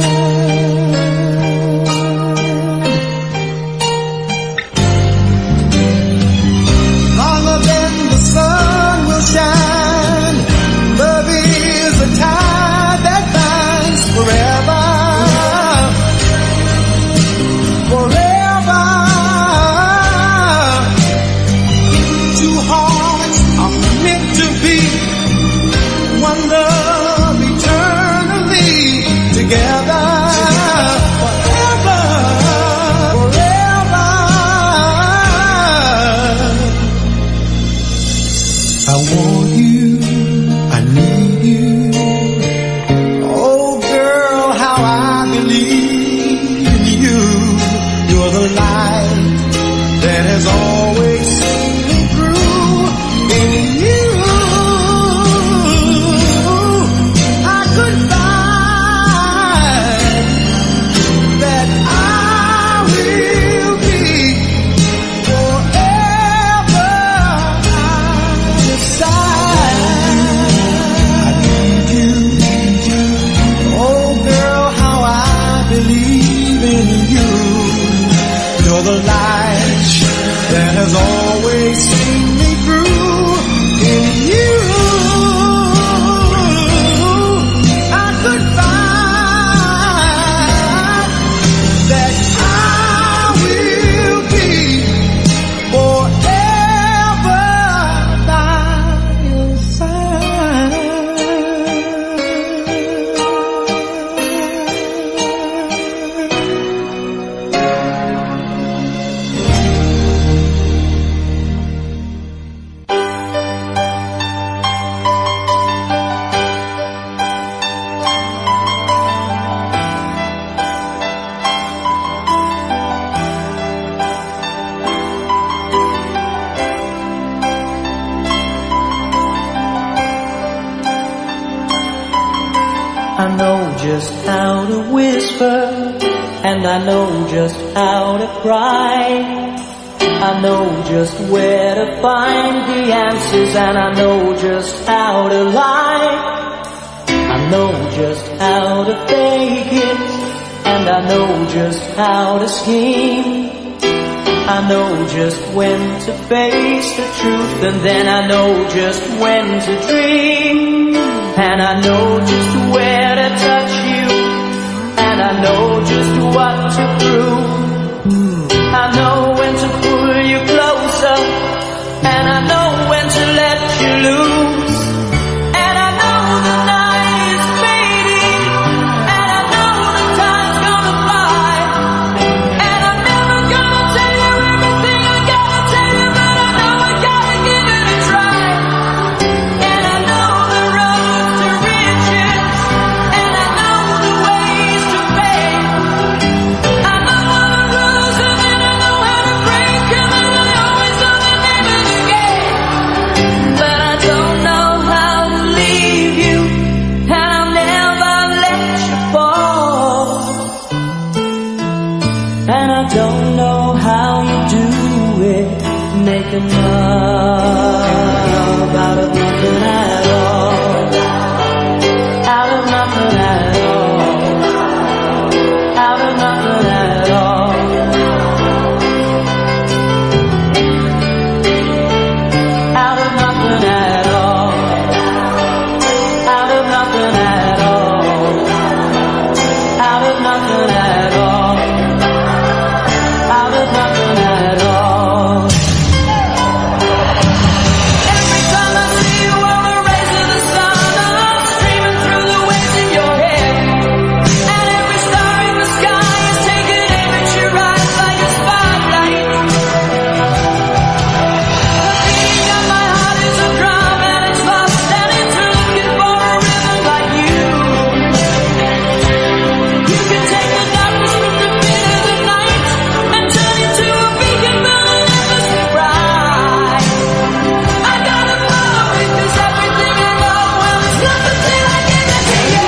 D: Longer than the sun will shine, love is a tide that binds forever, forever. Two hearts are meant to be, one love eternally together, forever, forever. I want you, I need you. Oh girl, how I believe in you. You're the light that has always seen me through. In you, I could find that I will be forever by your side. I need you, need you. Oh girl, how I believe in you. You're the light that has always seen me through. In you, I could find that I will be forever by your side.
E: I know just how to whisper, and I know just how to cry. I know just where to find the answers, and I know just how to lie. I know just how to fake it, and I know just how to scheme. I know just when to face the truth, and then I know just when to dream. And I know just where to touch you, and I know just what to prove. making love out of nothing at all, out of nothing at all, out of nothing at all. Out of nothing at all, out of nothing at all, out of nothing at all, out of nothing at all. Every time I see you on the rays of the sun, I'm streaming through the waves in your head, and every star in the sky is taking aim at your eyes like a spotlight. The beating of my heart is a drum and it's lost and it's looking for a rhythm like you. You can take the darkness from the pit of the night and turn it to a beacon burning endlessly bright. I gotta follow it 'cause everything I know, well, it's nothing till I give it to you.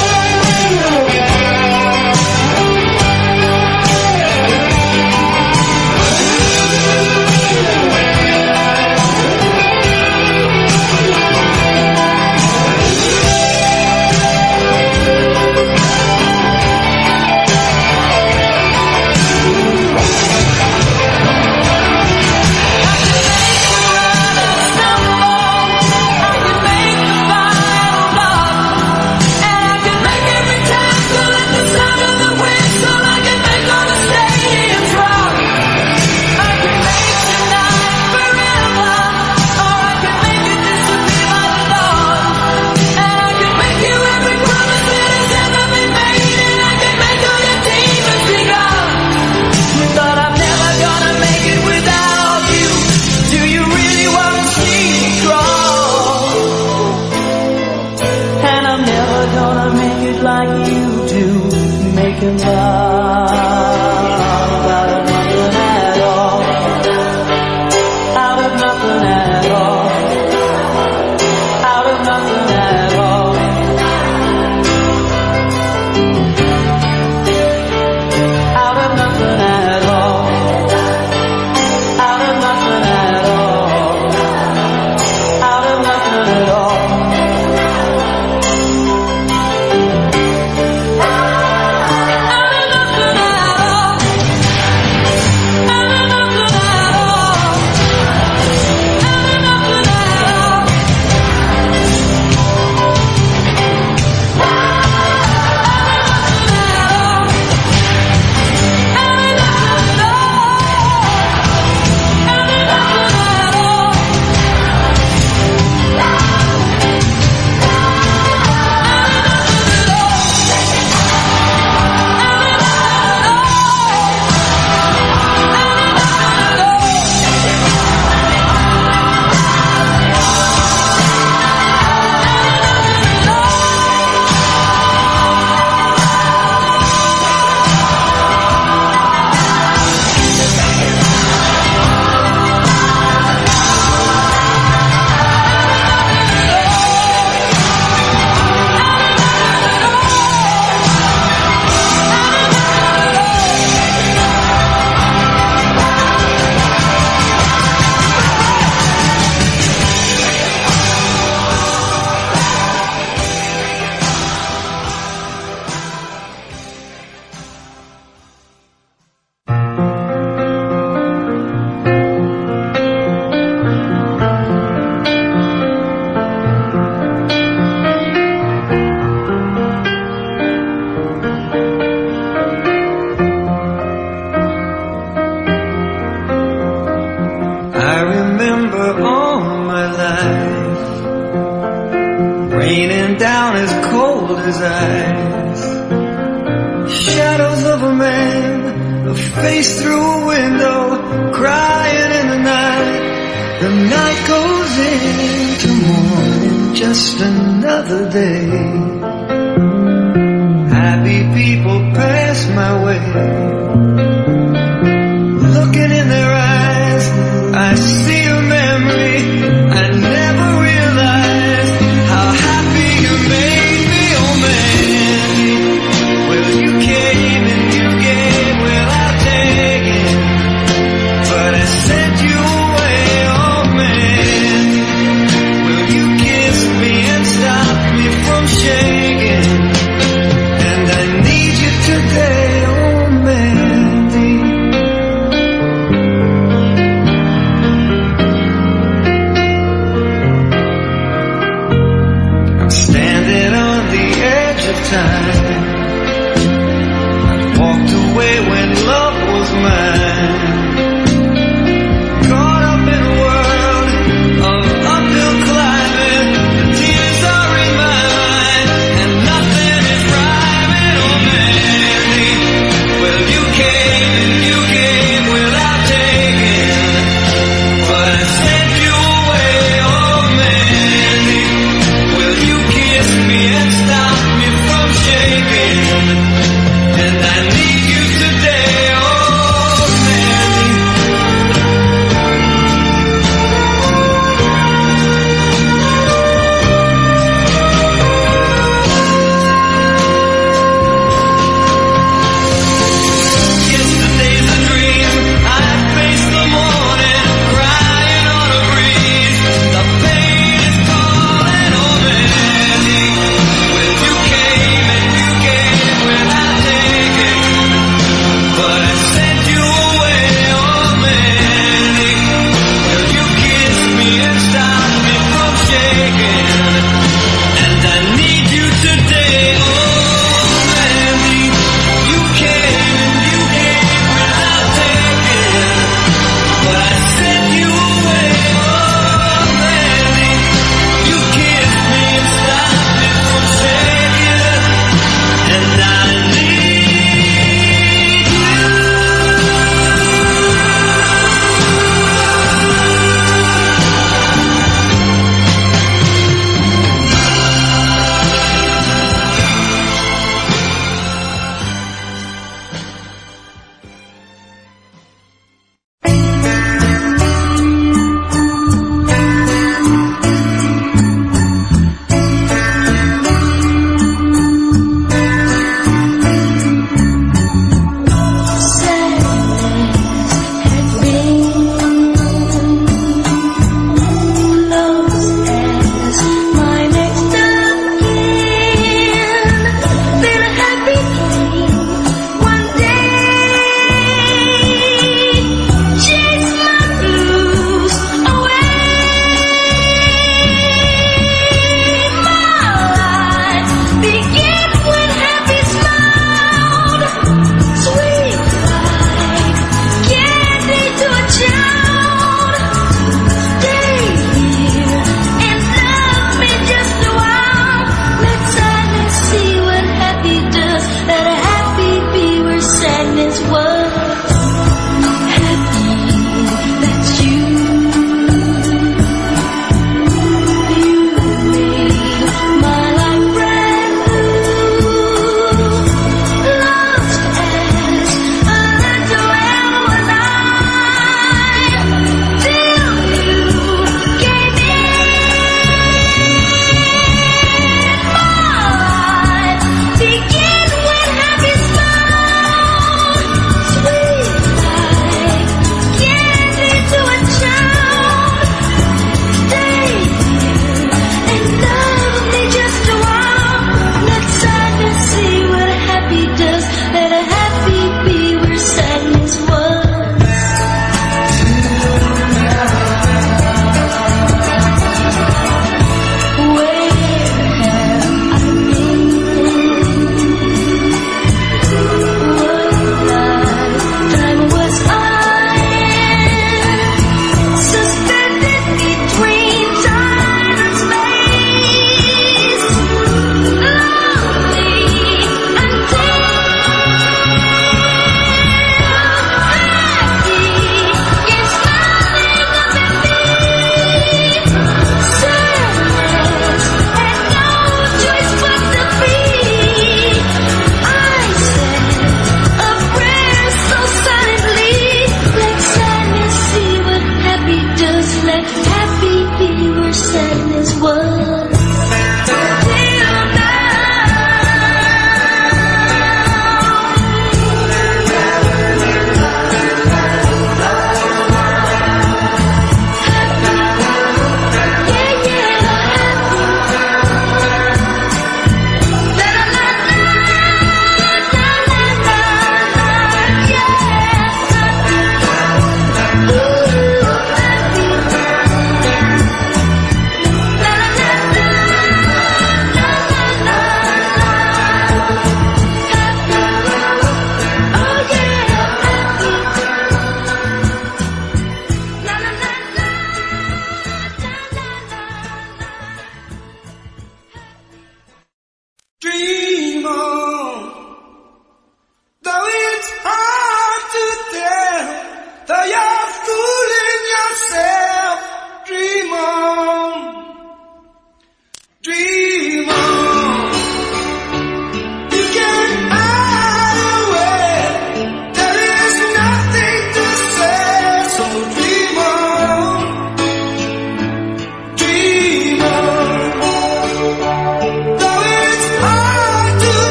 E: Like you do, making love out of nothing at all, out of nothing at all, out of nothing at all, out of nothing at all, out of nothing at all, out of nothing at all.
A: Sent you away. walked away when love was mine. Caught up in a world of uphill climbing, the tears are in my mind, and nothing is rhyming or mending. Well, you came and you came without taking, but I sent you away, oh Mandy. Will you kiss me and stop me from shaking? And I need you today, oh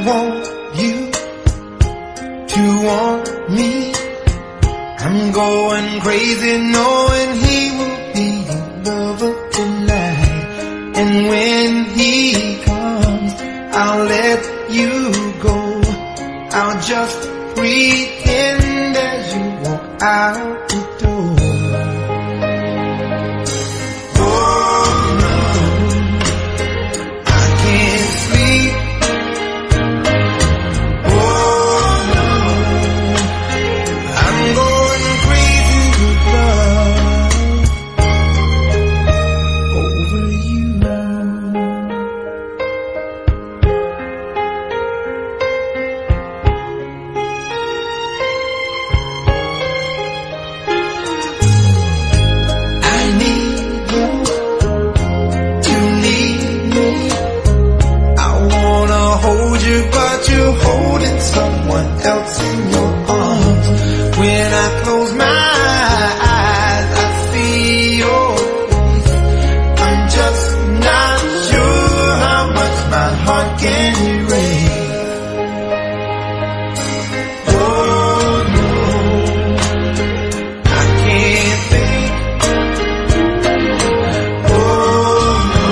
D: want you to want me. I'm going crazy knowing he will be your lover tonight. And when he comes, I'll let you go. I'll just pretend as you walk out the door. But you're holding someone else in your arms. When I close my eyes, I see your face. I'm just not sure how much my heart can erase. Oh no, I can't think. Oh no,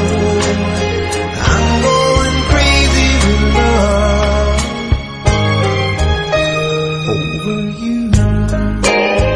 D: I'm going crazy with love over you.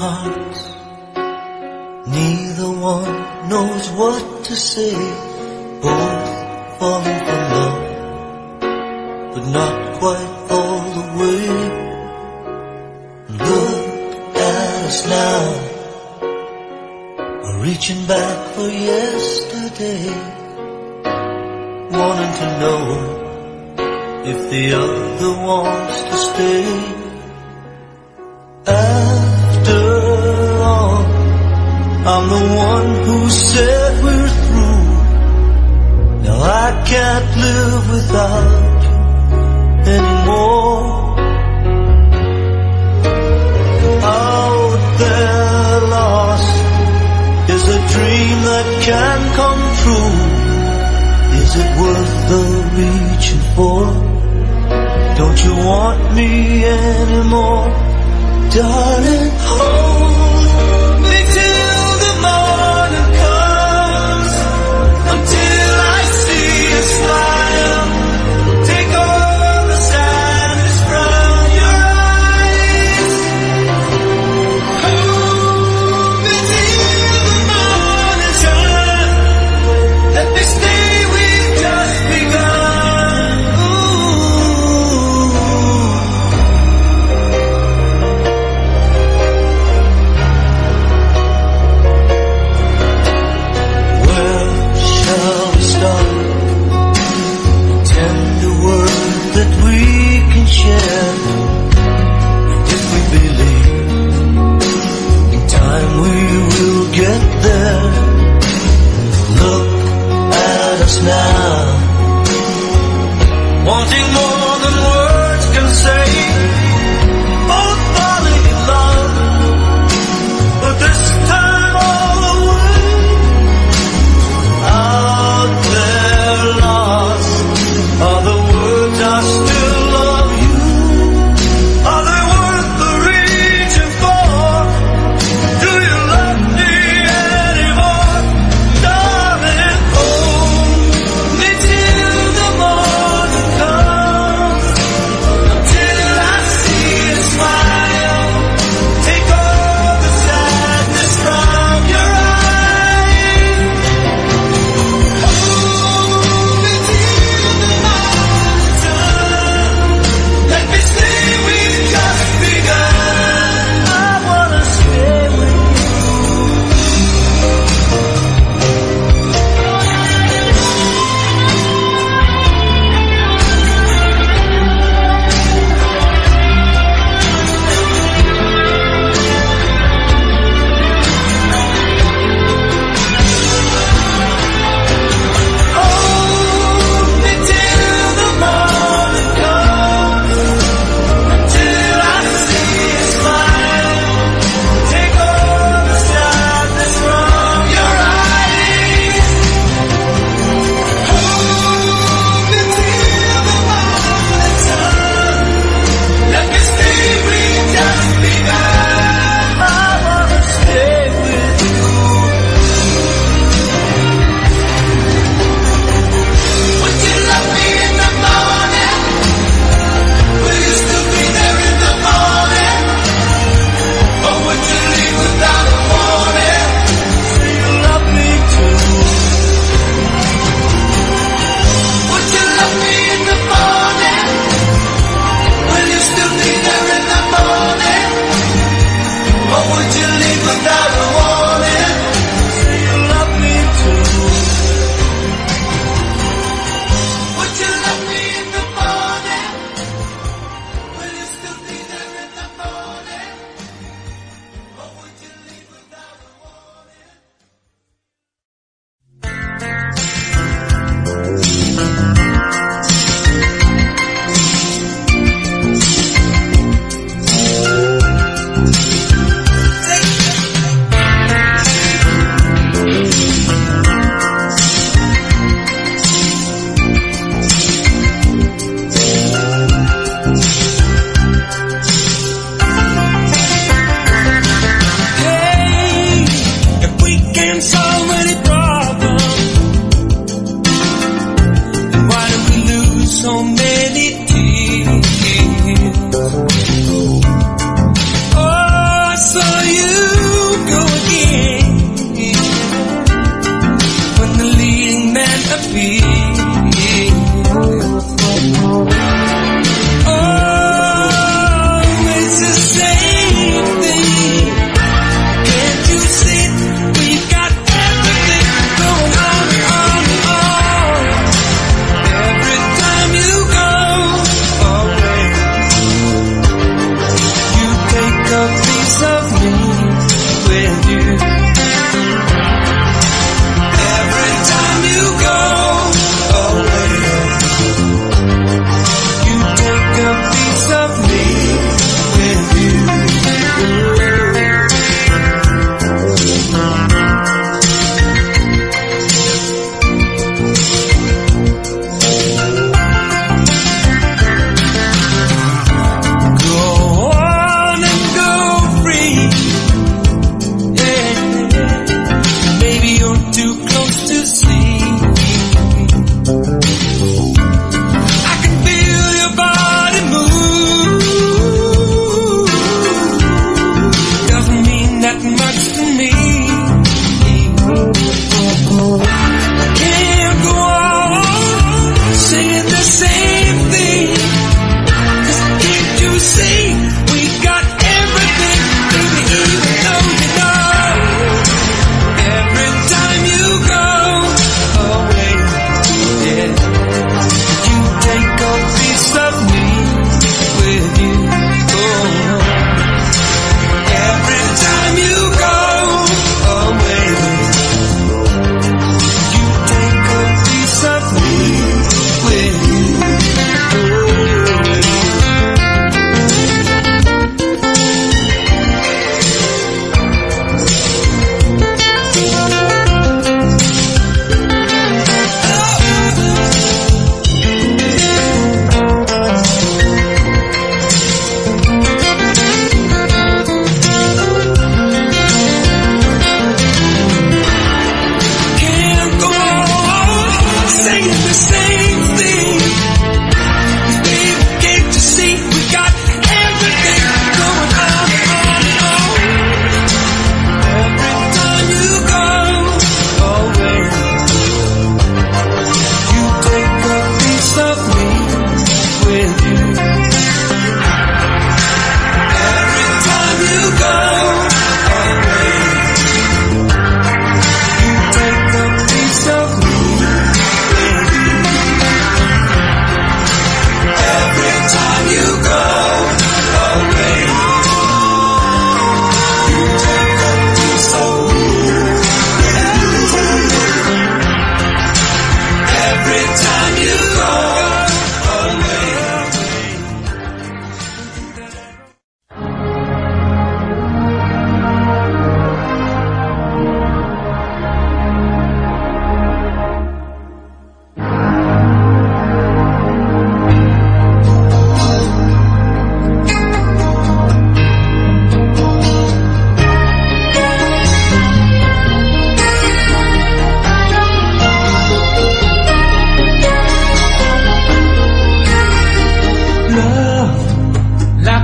F: hearts. Neither one knows what to say. Both falling for love, but not quite all the way. Look at us now, we're reaching back for yesterday, wanting to know if the other wants to stay. After all, I'm the one who said we're through. Now I can't live without you anymore. Out there lost is a dream that can come true. Is it worth the reaching for? Don't you want me anymore? Darling, hold me till the morning comes, until I see you smile. Take all the sadness from your eyes. Hold me till the morning sun. Let me stay, we've just begun. Ooh.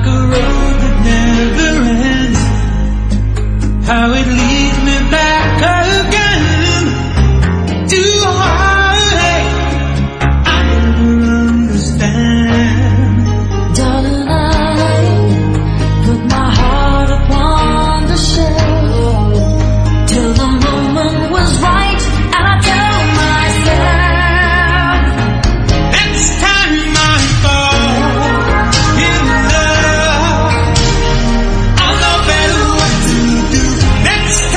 A: like a road that never ends. How it leads me back again to a heartache I never understand.
C: Darling, I put my heart upon the shelf till the moment was right, and I tell myself,
A: next time I fall in love, I'll know better what to do. Next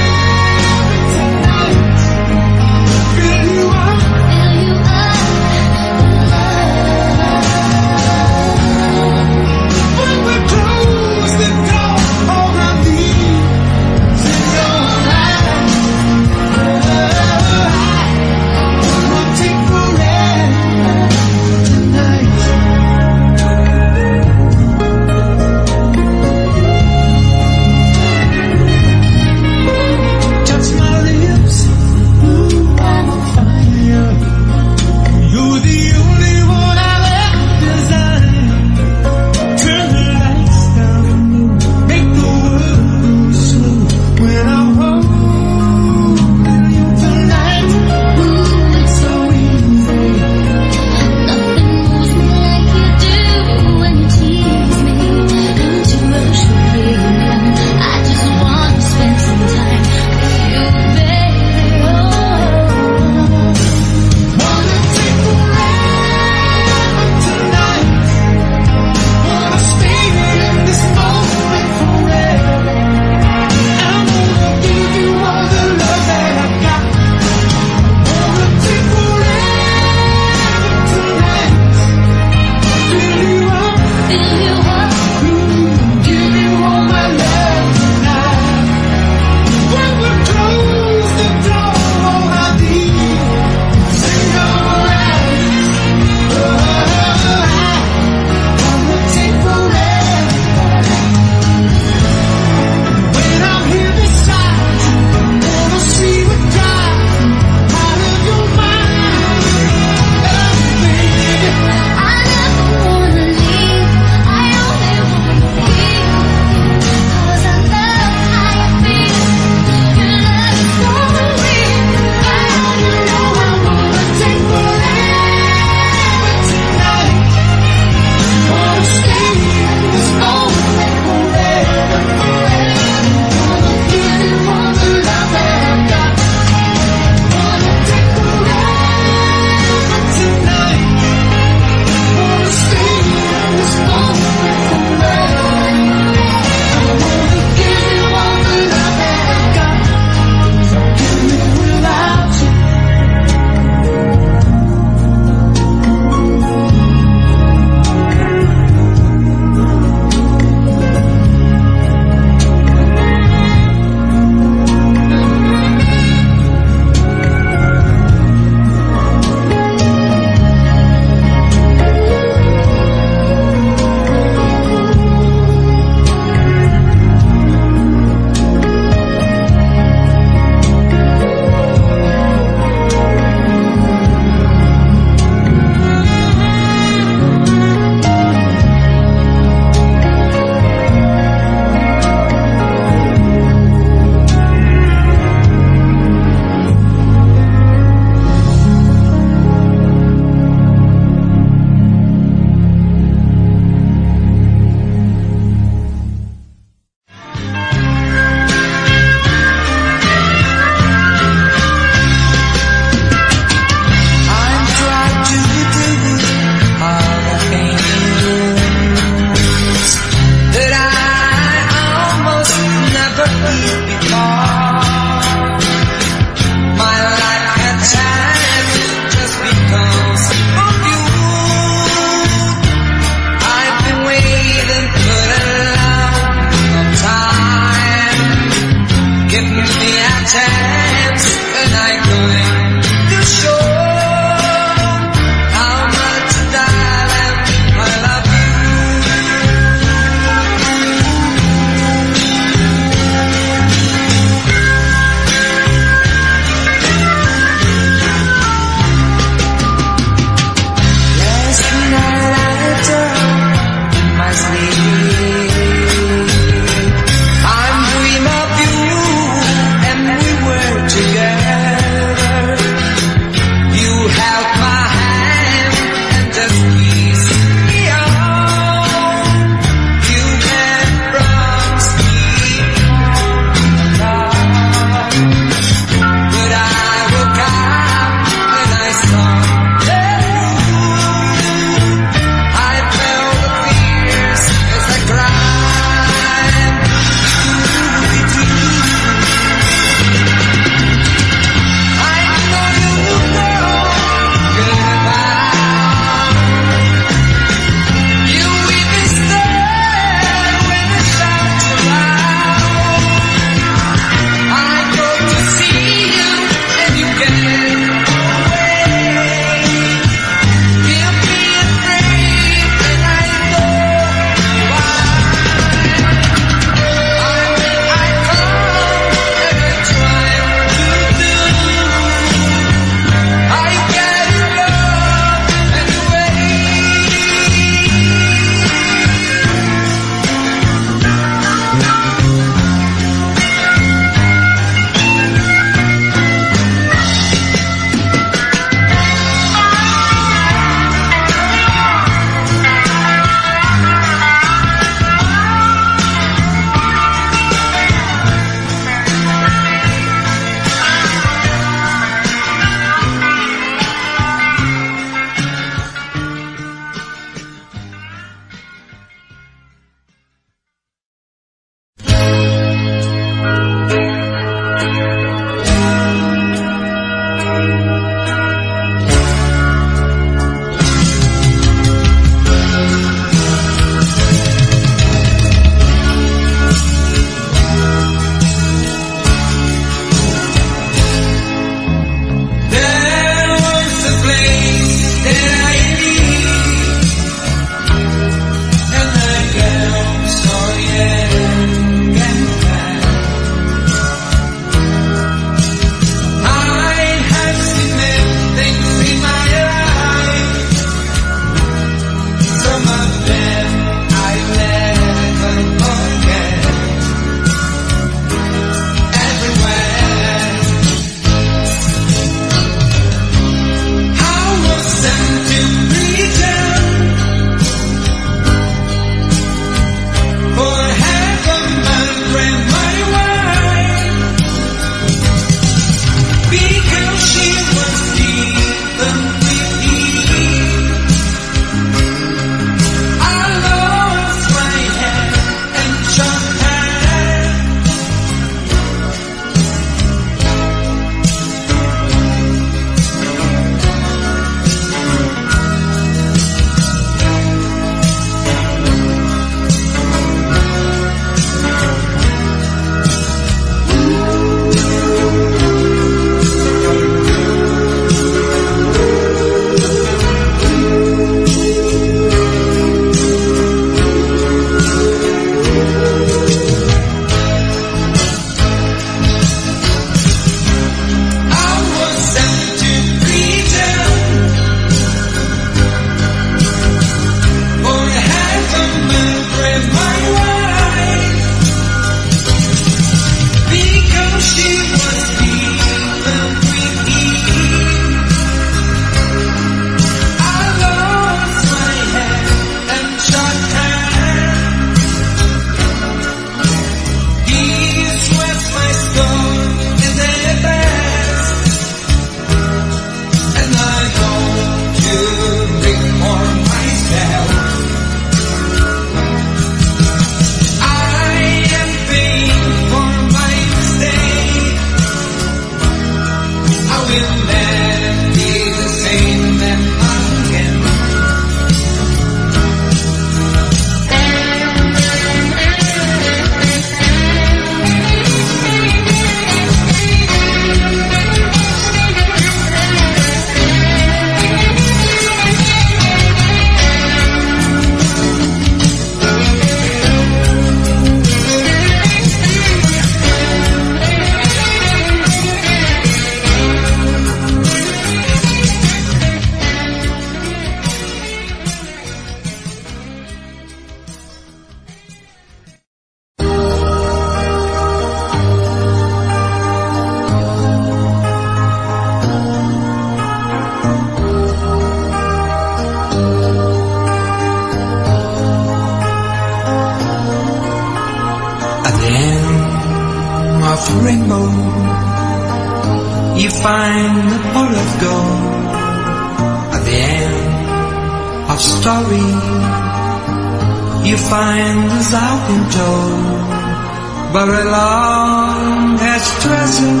A: of rainbow, you find the pot of gold at the end of story. You find the Southern told, buried long as treasure.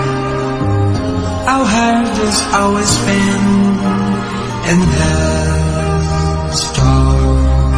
A: Our heart has always been in the store,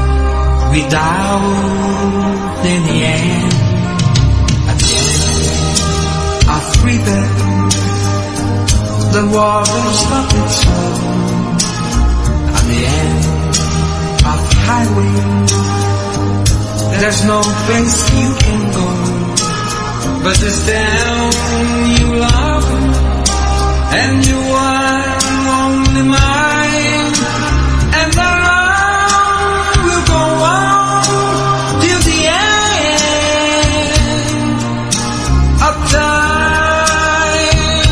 A: without any end. At the end of freedom, the war will stop its soul. At the end of highway, there's no place you can go, but it's down you love, and you are only mine, and the road will go on till the end of time.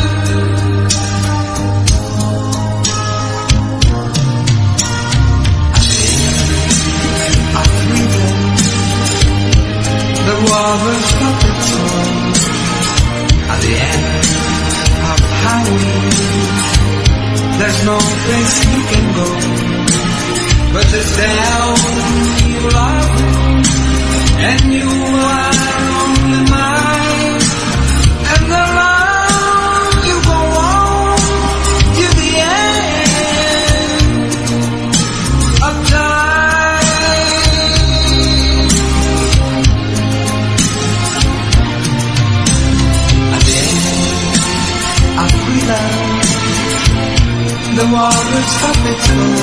A: At the end of freedom, the water stop its soul. At the end of highway, there's no place you can go, but it's down you love, and you are only mine, and the road you go on to the end of time. At the end of freedom, the waters stop its flow.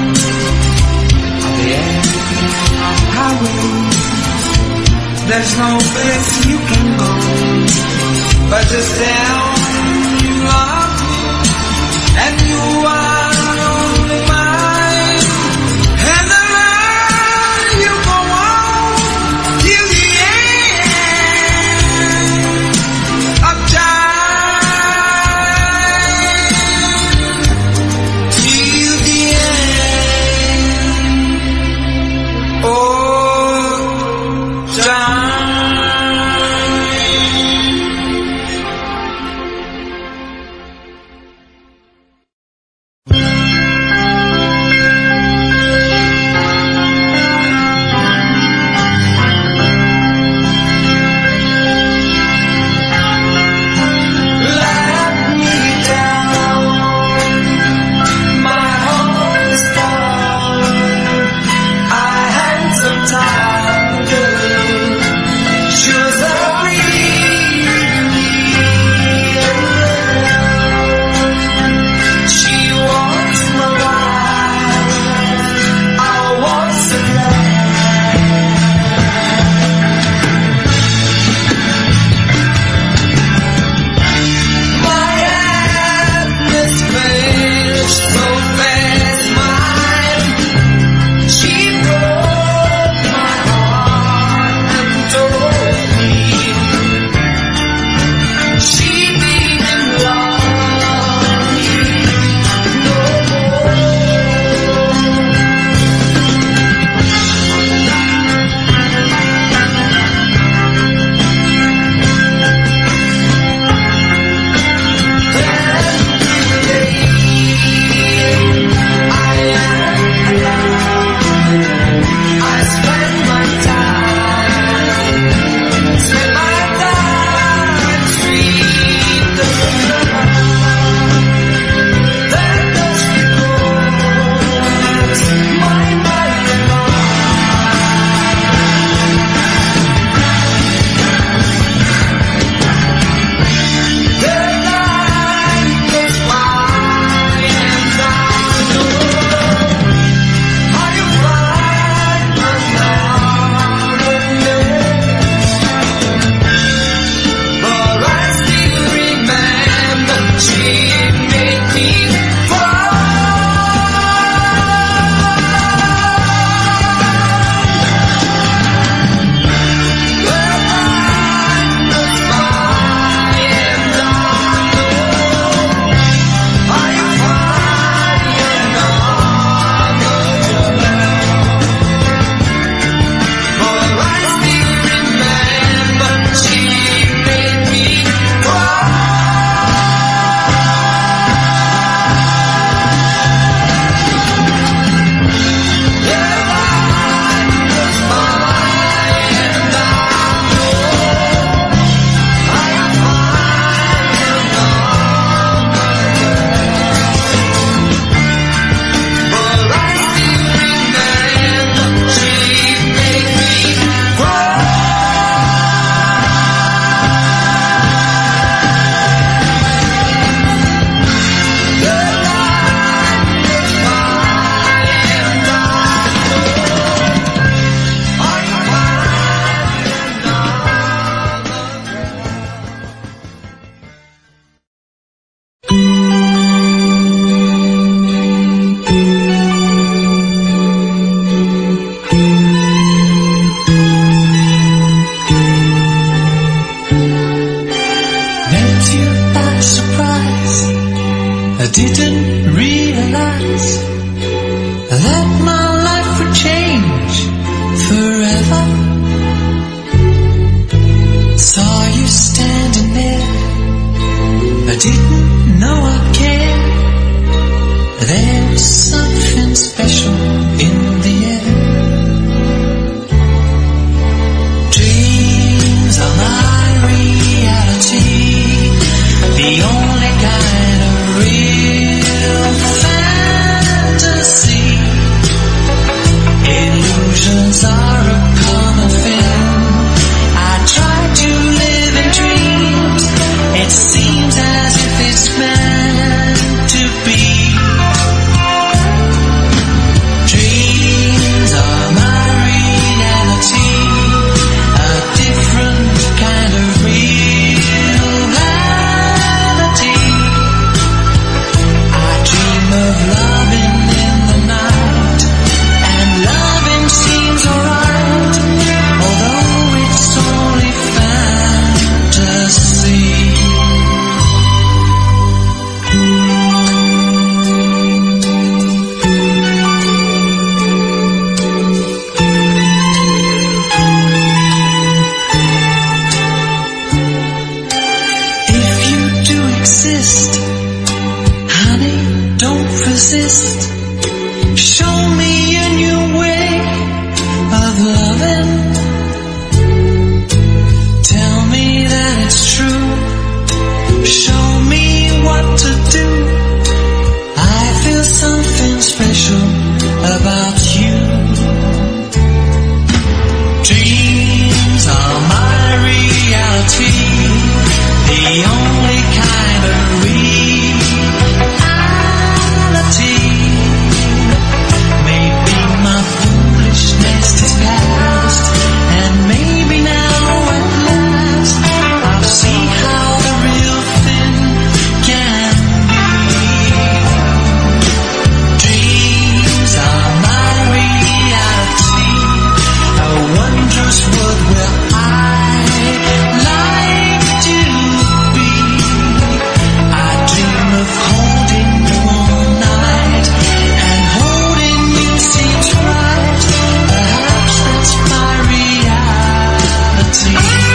A: At the end of highway, there's no place you can go, but just down you love me, and you are only mine, and the road you go on till the end of time. didn't realize that my life would change forever. Saw you standing there, I didn't know I'd care. There was something special in the air. Dreams are my reality, the only kind of real fantasy. Illusions are a common thing. I try to live in dreams. It seems as if it's meant to be. Dreams are my reality, a different kind of reality. I dream of loving in the night, and loving seems alright, although it's only fantasy. If you do exist, honey, don't resist. Show me a new way of loving. Tell me that it's true. Show me what to do. I feel something special about you. Dreams are my reality, the only kind of reality. Maybe my foolishness is past, and maybe now at last I'll see how the real thing can be. Dreams are my reality, a wondrous world where I like to be. I dream of holding you all night, and holding you seems right. Perhaps that's my reality.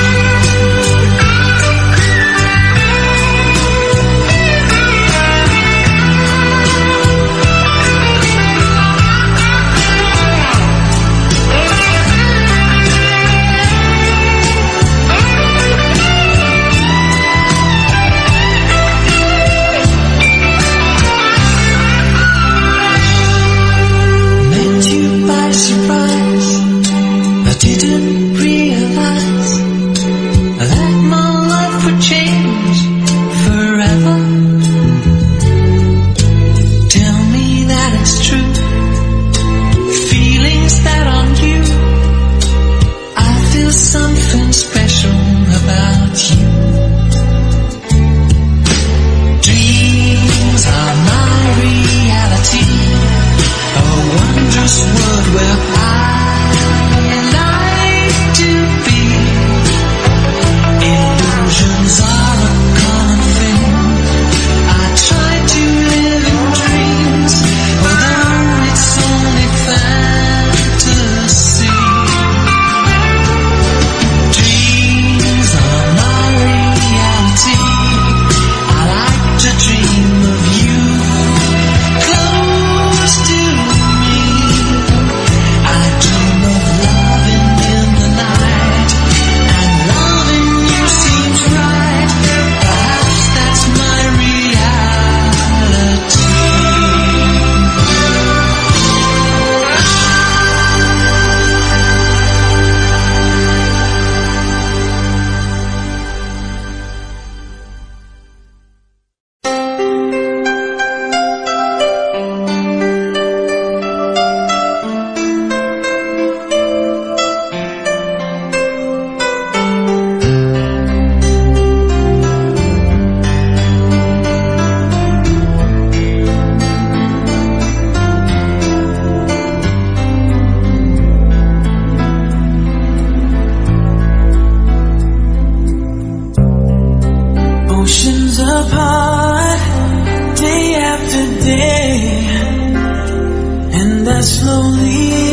A: Met you by surprise, I didn't realize that my life would change forever. Tell me that it's true, feelings that on you. I feel something special about you. Dreams are my reality, a wondrous world where I like to be. Illusions are a common thing. I try to live in dreams, although it's only fantasy. Dreams are my reality. I like to dream of you close to me. I dream of loving in the night, and loving you seems right. Perhaps that's my reality. day, and I slowly